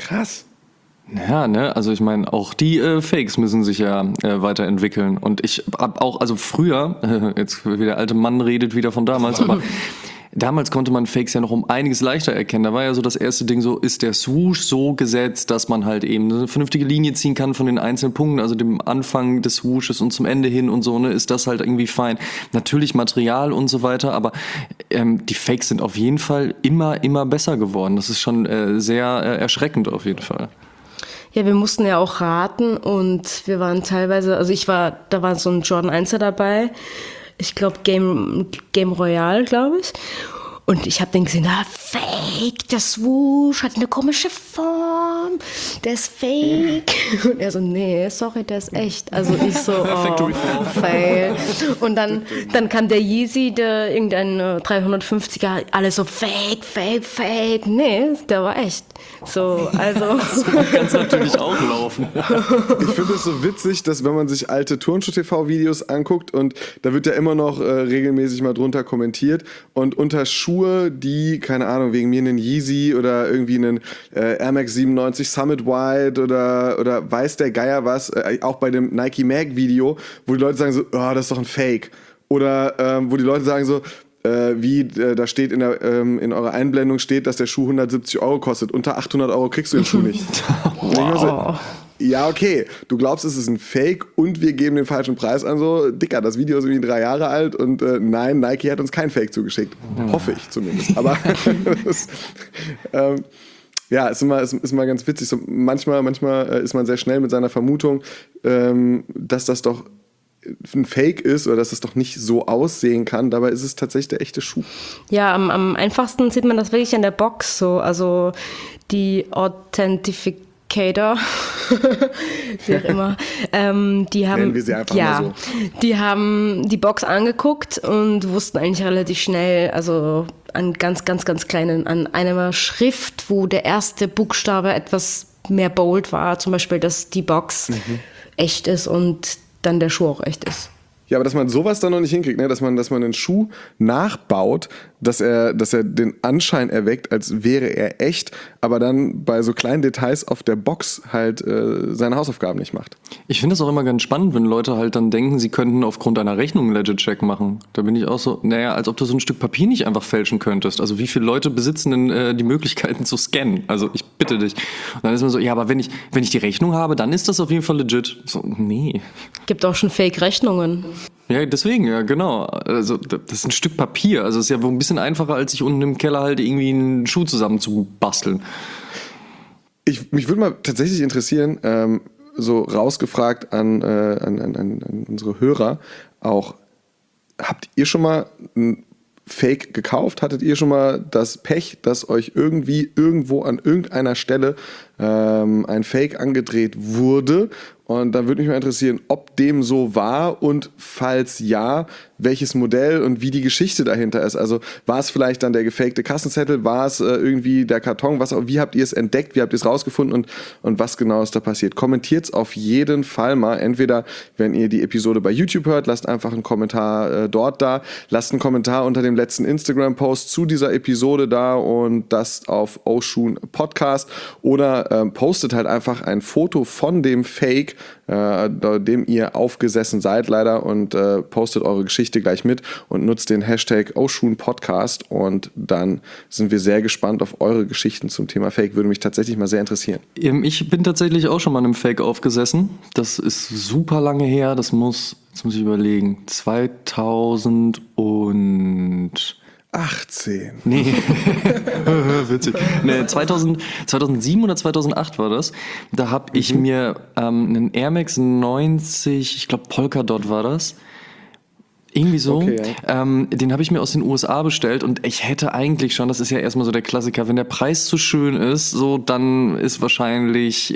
Ja, ne, also ich meine, auch die Fakes müssen sich ja weiterentwickeln. Und ich hab auch, also früher, jetzt wie der alte Mann redet wieder von damals, aber damals konnte man Fakes ja noch um einiges leichter erkennen. Da war ja so das erste Ding so, ist der Swoosh so gesetzt, dass man halt eben eine vernünftige Linie ziehen kann von den einzelnen Punkten, also dem Anfang des Swooshes und zum Ende hin und so, ne, ist das halt irgendwie fein. Natürlich Material und so weiter, aber die Fakes sind auf jeden Fall immer besser geworden. Das ist schon sehr erschreckend auf jeden Fall. Ja, wir mussten ja auch raten und wir waren teilweise, also da war so ein Jordan 1er dabei, ich glaube Game Royale, glaube ich. Und ich habe den gesehen, fake, der Swoosh hat eine komische Form, der ist fake. Und er so, nee, sorry, der ist echt. Also ich so, fail. Und dann kam der Yeezy, der irgendein 350er, alle so, fake. Nee, der war echt. So, also. So kann es natürlich auch laufen. Ich finde es so witzig, dass wenn man sich alte Turnschuh-TV-Videos anguckt und da wird ja immer noch regelmäßig mal drunter kommentiert und unter Schuhe, die, keine Ahnung, wegen mir einen Yeezy oder irgendwie einen Air Max 97 Summit White oder weiß der Geier was, auch bei dem Nike Mag Video, wo die Leute sagen so, das ist doch ein Fake. Oder wo die Leute sagen so, da steht in eurer Einblendung steht, dass der Schuh 170 € kostet. Unter 800 € kriegst du den Schuh nicht. Wow. Ja, okay, du glaubst, es ist ein Fake und wir geben den falschen Preis an. So, Dicker, das Video ist irgendwie 3 Jahre alt und nein, Nike hat uns kein Fake zugeschickt. Hoffe ich zumindest. Aber ist immer ganz witzig. So, manchmal ist man sehr schnell mit seiner Vermutung, dass das doch ein Fake ist oder dass es doch nicht so aussehen kann. Dabei ist es tatsächlich der echte Schuh. Ja, am einfachsten sieht man das wirklich an der Box so. Also die Authentification wie auch immer, die haben, nennen wir sie einfach mal so. Die haben die Box angeguckt und wussten eigentlich relativ schnell, also an ganz kleinen, an einer Schrift, wo der erste Buchstabe etwas mehr bold war, zum Beispiel, dass die Box echt ist und dann der Schuh auch echt ist. Ja, aber dass man sowas dann noch nicht hinkriegt, ne? dass man einen Schuh nachbaut, dass er den Anschein erweckt, als wäre er echt, aber dann bei so kleinen Details auf der Box halt seine Hausaufgaben nicht macht. Ich finde das auch immer ganz spannend, wenn Leute halt dann denken, sie könnten aufgrund einer Rechnung einen Legit-Check machen. Da bin ich auch so, als ob du so ein Stück Papier nicht einfach fälschen könntest. Also wie viele Leute besitzen denn die Möglichkeiten zu scannen? Also ich bitte dich. Und dann ist man so, ja, aber wenn ich die Rechnung habe, dann ist das auf jeden Fall legit. So, nee. Gibt auch schon Fake-Rechnungen. Ja, deswegen, ja, genau. Also das ist ein Stück Papier. Also es ist ja wohl ein bisschen einfacher, als sich unten im Keller halt irgendwie einen Schuh zusammen zu basteln. Mich würde mal tatsächlich interessieren, so rausgefragt an unsere Hörer auch, habt ihr schon mal ein Fake gekauft? Hattet ihr schon mal das Pech, dass euch irgendwie irgendwo an irgendeiner Stelle ein Fake angedreht wurde? Und dann würde mich mal interessieren, ob dem so war und falls ja, welches Modell und wie die Geschichte dahinter ist. Also war es vielleicht dann der gefakte Kassenzettel, war es irgendwie der Karton, wie habt ihr es entdeckt, wie habt ihr es rausgefunden und was genau ist da passiert? Kommentiert es auf jeden Fall mal. Entweder, wenn ihr die Episode bei YouTube hört, lasst einfach einen Kommentar dort da, lasst einen Kommentar unter dem letzten Instagram-Post zu dieser Episode da und das auf Oshun Podcast oder postet halt einfach ein Foto von dem Fake, dem ihr aufgesessen seid leider und postet eure Geschichte gleich mit und nutzt den Hashtag Oshun Podcast und dann sind wir sehr gespannt auf eure Geschichten zum Thema Fake. Würde mich tatsächlich mal sehr interessieren. Ich bin tatsächlich auch schon mal einem Fake aufgesessen. Das ist super lange her. Jetzt muss ich überlegen, 18. Nee. Witzig. Nee, 2007 oder 2008 war das. Da habe ich mir einen Air Max 90, ich glaube Polkadot war das. Irgendwie so. Okay, ja. Den habe ich mir aus den USA bestellt und ich hätte eigentlich schon, das ist ja erstmal so der Klassiker, wenn der Preis zu schön ist, so dann ist wahrscheinlich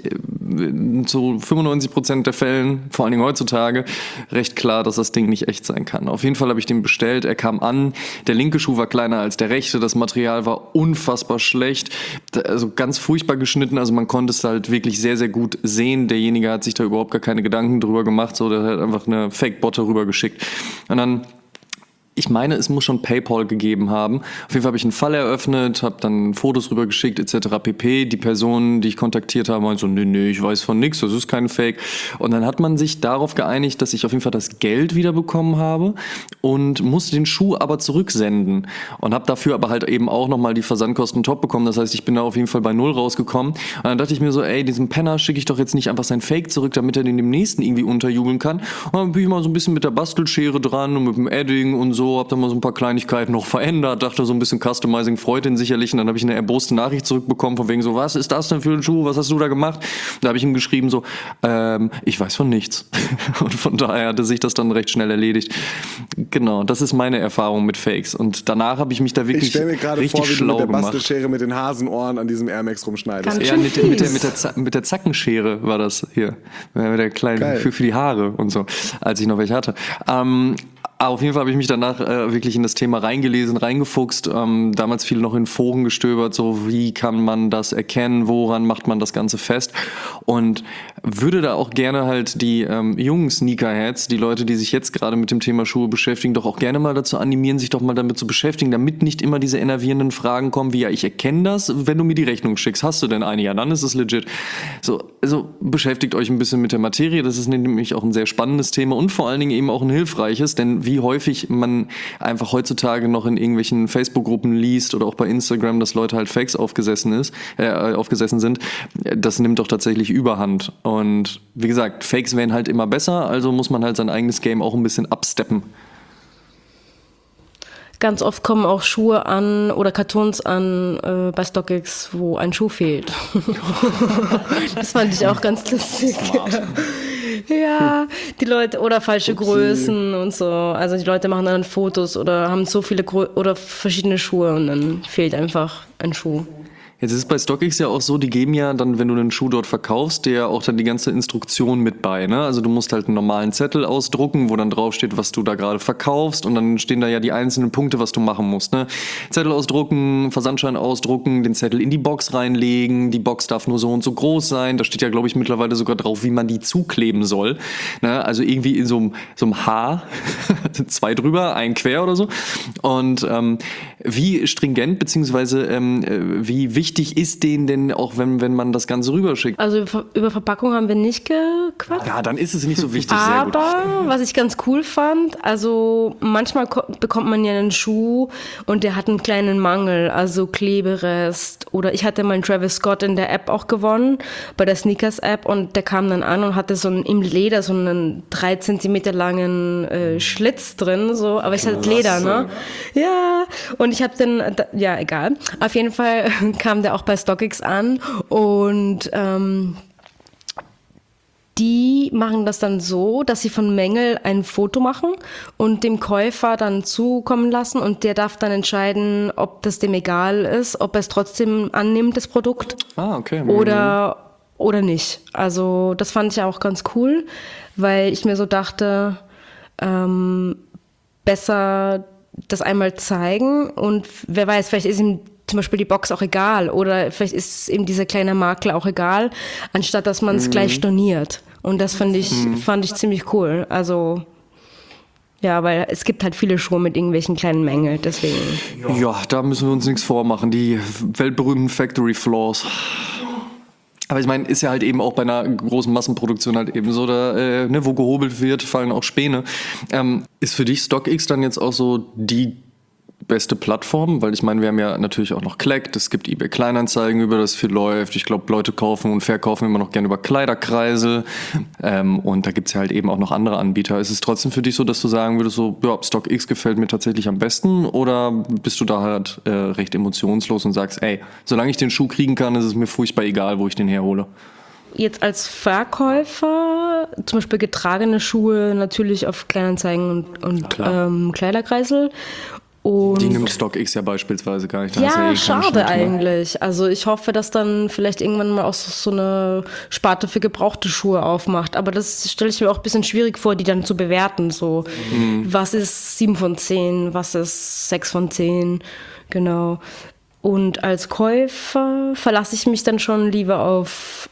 zu 95% der Fällen, vor allen Dingen heutzutage, recht klar, dass das Ding nicht echt sein kann. Auf jeden Fall habe ich den bestellt, er kam an, der linke Schuh war kleiner als der rechte, das Material war unfassbar schlecht, also ganz furchtbar geschnitten, also man konnte es halt wirklich sehr, sehr gut sehen. Derjenige hat sich da überhaupt gar keine Gedanken drüber gemacht, so der hat einfach eine Fake-Botte rübergeschickt. Und dann, ich meine, es muss schon PayPal gegeben haben. Auf jeden Fall habe ich einen Fall eröffnet, habe dann Fotos rübergeschickt etc. pp. Die Person, die ich kontaktiert habe, meinte so, nee, ich weiß von nichts, das ist kein Fake. Und dann hat man sich darauf geeinigt, dass ich auf jeden Fall das Geld wieder bekommen habe und musste den Schuh aber zurücksenden. Und habe dafür aber halt eben auch nochmal die Versandkosten top bekommen. Das heißt, ich bin da auf jeden Fall bei 0 rausgekommen. Und dann dachte ich mir so, diesem Penner schicke ich doch jetzt nicht einfach sein Fake zurück, damit er den dem nächsten irgendwie unterjubeln kann. Und dann bin ich mal so ein bisschen mit der Bastelschere dran und mit dem Edding und so, hab dann mal so ein paar Kleinigkeiten noch verändert, dachte so ein bisschen Customizing freut ihn sicherlich und dann habe ich eine erboste Nachricht zurückbekommen von wegen so, was ist das denn für ein Schuh, was hast du da gemacht? Da habe ich ihm geschrieben so, ich weiß von nichts und von daher hatte sich das dann recht schnell erledigt. Genau, das ist meine Erfahrung mit Fakes und danach habe ich mich da wirklich richtig schlau gemacht. Ich stelle mir gerade vor, wie du mit der Bastelschere mit den Hasenohren an diesem Air Max rumschneidest. Ja, mit der Zackenschere war das hier, mit der kleinen für die Haare und so, als ich noch welche hatte. Auf jeden Fall habe ich mich danach wirklich in das Thema reingefuchst, damals viel noch in Foren gestöbert, so wie kann man das erkennen, woran macht man das Ganze fest und würde da auch gerne halt die jungen Sneakerheads, die Leute, die sich jetzt gerade mit dem Thema Schuhe beschäftigen, doch auch gerne mal dazu animieren, sich doch mal damit zu beschäftigen, damit nicht immer diese enervierenden Fragen kommen, wie ja, ich erkenne das, wenn du mir die Rechnung schickst, hast du denn eine? Ja, dann ist es legit. So, also beschäftigt euch ein bisschen mit der Materie, das ist nämlich auch ein sehr spannendes Thema und vor allen Dingen eben auch ein hilfreiches, denn wie häufig man einfach heutzutage noch in irgendwelchen Facebook-Gruppen liest oder auch bei Instagram, dass Leute halt Fakes aufgesessen sind, das nimmt doch tatsächlich Überhand. Und wie gesagt, Fakes werden halt immer besser, also muss man halt sein eigenes Game auch ein bisschen upsteppen. Ganz oft kommen auch Schuhe an oder Kartons an bei StockX, wo ein Schuh fehlt. Das fand ich auch ganz lustig. Ja, die Leute oder falsche Größen und so. Also die Leute machen dann Fotos oder haben so viele oder verschiedene Schuhe und dann fehlt einfach ein Schuh. Jetzt ist es bei StockX ja auch so, die geben ja dann, wenn du einen Schuh dort verkaufst, dir auch dann die ganze Instruktion mit bei, ne? Also du musst halt einen normalen Zettel ausdrucken, wo dann draufsteht, was du da gerade verkaufst und dann stehen da ja die einzelnen Punkte, was du machen musst, ne? Zettel ausdrucken, Versandschein ausdrucken, den Zettel in die Box reinlegen, die Box darf nur so und so groß sein, da steht ja, glaube ich, mittlerweile sogar drauf, wie man die zukleben soll, ne? Also irgendwie in so einem H, 2 drüber, 1 quer oder so und wie stringent beziehungsweise wie wichtig wichtig ist denen denn auch, wenn man das Ganze rüberschickt? Also über Verpackung haben wir nicht gequatscht. Ja, dann ist es nicht so wichtig. Sehr gut. Aber was ich ganz cool fand, also manchmal bekommt man ja einen Schuh und der hat einen kleinen Mangel, also Kleberest. Oder ich hatte mal einen Travis Scott in der App auch gewonnen, bei der Sneakers-App, und der kam dann an und hatte im Leder so einen 3 Zentimeter langen Schlitz drin, so, aber ich hatte Leder, ne? Ja, und ich habe dann, ja, egal. Auf jeden Fall kam der auch bei StockX an und die machen das dann so, dass sie von Mängel ein Foto machen und dem Käufer dann zukommen lassen und der darf dann entscheiden, ob das dem egal ist, ob er es trotzdem annimmt, das Produkt. Okay. Oder nicht. Also das fand ich auch ganz cool, weil ich mir so dachte, besser das einmal zeigen und wer weiß, vielleicht ist ihm zum Beispiel die Box auch egal oder vielleicht ist eben dieser kleine Makel auch egal, anstatt dass man es gleich storniert. Und das fand ich ziemlich cool. Also ja, weil es gibt halt viele Schuhe mit irgendwelchen kleinen Mängeln, deswegen. Ja, da müssen wir uns nichts vormachen. Die weltberühmten Factory Flaws. Aber ich meine, ist ja halt eben auch bei einer großen Massenproduktion halt eben so, da, wo gehobelt wird, fallen auch Späne. Ist für dich StockX dann jetzt auch so die beste Plattform? Weil ich meine, wir haben ja natürlich auch noch Klekt, es gibt eBay Kleinanzeigen, über das viel läuft. Ich glaube, Leute kaufen und verkaufen immer noch gerne über Kleiderkreisel. Und da gibt es ja halt eben auch noch andere Anbieter. Ist es trotzdem für dich so, dass du sagen würdest, so, ja, StockX gefällt mir tatsächlich am besten? Oder bist du da halt recht emotionslos und sagst, ey, solange ich den Schuh kriegen kann, ist es mir furchtbar egal, wo ich den herhole? Jetzt als Verkäufer, zum Beispiel getragene Schuhe natürlich auf Kleinanzeigen und Kleiderkreisel. Und die nimmt StockX ja beispielsweise gar nicht. Da ja, schade eigentlich. Also ich hoffe, dass dann vielleicht irgendwann mal auch so eine Sparte für gebrauchte Schuhe aufmacht. Aber das stelle ich mir auch ein bisschen schwierig vor, die dann zu bewerten. So, was ist 7 von 10, was ist 6 von 10, genau. Und als Käufer verlasse ich mich dann schon lieber auf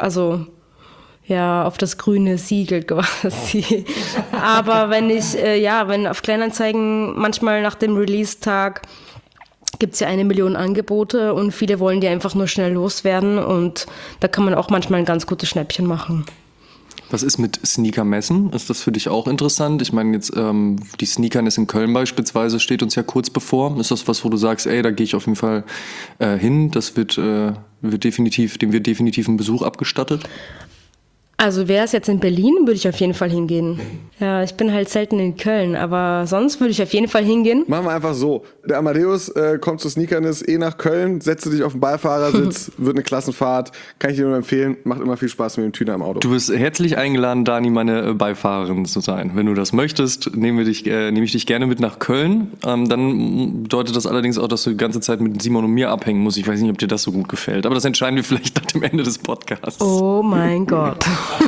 das grüne Siegel quasi. Aber wenn auf Kleinanzeigen manchmal nach dem Release-Tag gibt es ja 1 Million Angebote und viele wollen die einfach nur schnell loswerden und da kann man auch manchmal ein ganz gutes Schnäppchen machen. Was ist mit Sneakermessen? Ist das für dich auch interessant? Ich meine, jetzt die Sneakerness in Köln beispielsweise steht uns ja kurz bevor. Ist das was, wo du sagst, ey, da gehe ich auf jeden Fall hin, das dem wird definitiv ein Besuch abgestattet? Also wäre es jetzt in Berlin, würde ich auf jeden Fall hingehen. Ja, ich bin halt selten in Köln, aber sonst würde ich auf jeden Fall hingehen. Machen wir einfach so. Der Amadeus kommt zu Sneakerness nach Köln, setze dich auf den Beifahrersitz, wird eine Klassenfahrt. Kann ich dir nur empfehlen, macht immer viel Spaß mit dem Tüner im Auto. Du bist herzlich eingeladen, Dani, meine Beifahrerin zu sein. Wenn du das möchtest, nehme ich dich gerne mit nach Köln. Dann bedeutet das allerdings auch, dass du die ganze Zeit mit Simon und mir abhängen musst. Ich weiß nicht, ob dir das so gut gefällt, aber das entscheiden wir vielleicht nach dem Ende des Podcasts. Oh mein Gott.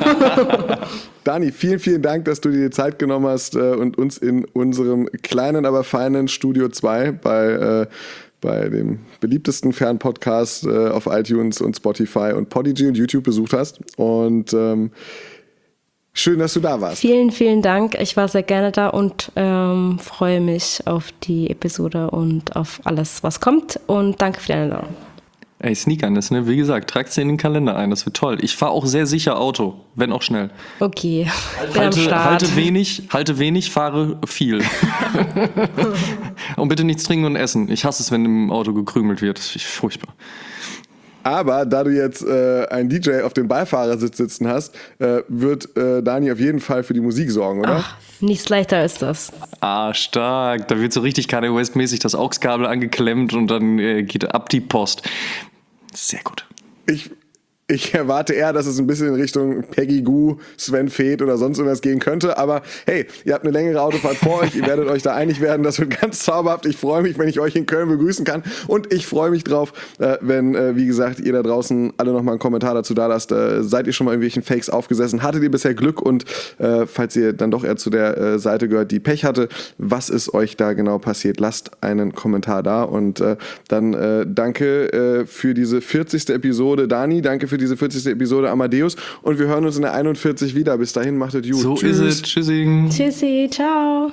Dani, vielen, vielen Dank, dass du dir die Zeit genommen hast und uns in unserem kleinen, aber feinen Studio 2 bei dem beliebtesten Fernpodcast auf iTunes und Spotify und Podigy und YouTube besucht hast. Und schön, dass du da warst. Vielen, vielen Dank. Ich war sehr gerne da und freue mich auf die Episode und auf alles, was kommt. Und danke für die Einladung. Ey, Sneakerness, ne? Wie gesagt, trag's dir in den Kalender ein, das wird toll. Ich fahre auch sehr sicher Auto, wenn auch schnell. Okay, bin am Start. Halte wenig, fahre viel. Und bitte nichts trinken und essen. Ich hasse es, wenn im Auto gekrümelt wird. Das ist furchtbar. Aber da du jetzt einen DJ auf dem Beifahrersitz sitzen hast, wird Dani auf jeden Fall für die Musik sorgen, oder? Ach, nichts leichter als das. Ah, stark. Da wird so richtig Kanye West-mäßig das AUX-Kabel angeklemmt und dann geht ab die Post. Sehr gut. Ich erwarte eher, dass es ein bisschen in Richtung Peggy Gou, Sven Feth oder sonst irgendwas gehen könnte. Aber hey, ihr habt eine längere Autofahrt vor euch. Ihr werdet euch da einig werden. Das wird ganz zauberhaft. Ich freue mich, wenn ich euch in Köln begrüßen kann. Und ich freue mich drauf, wenn, wie gesagt, ihr da draußen alle nochmal einen Kommentar dazu da lasst. Seid ihr schon mal irgendwelchen Fakes aufgesessen? Hattet ihr bisher Glück? Und falls ihr dann doch eher zu der Seite gehört, die Pech hatte, was ist euch da genau passiert? Lasst einen Kommentar da. Und dann danke für diese 40. Episode, Dani. Danke für diese 40. Episode Amadeus und wir hören uns in der 41 wieder. Bis dahin, macht es gut. So Tschüss. ist es. Tschüssing. Tschüssi, ciao.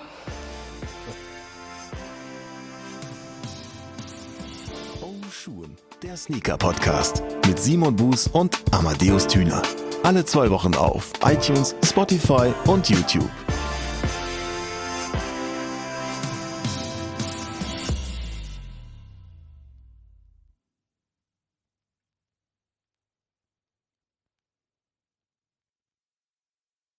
Oh Schuhen, der Sneaker-Podcast mit Simon Buß und Amadeus Thüner. Alle 2 Wochen auf iTunes, Spotify und YouTube.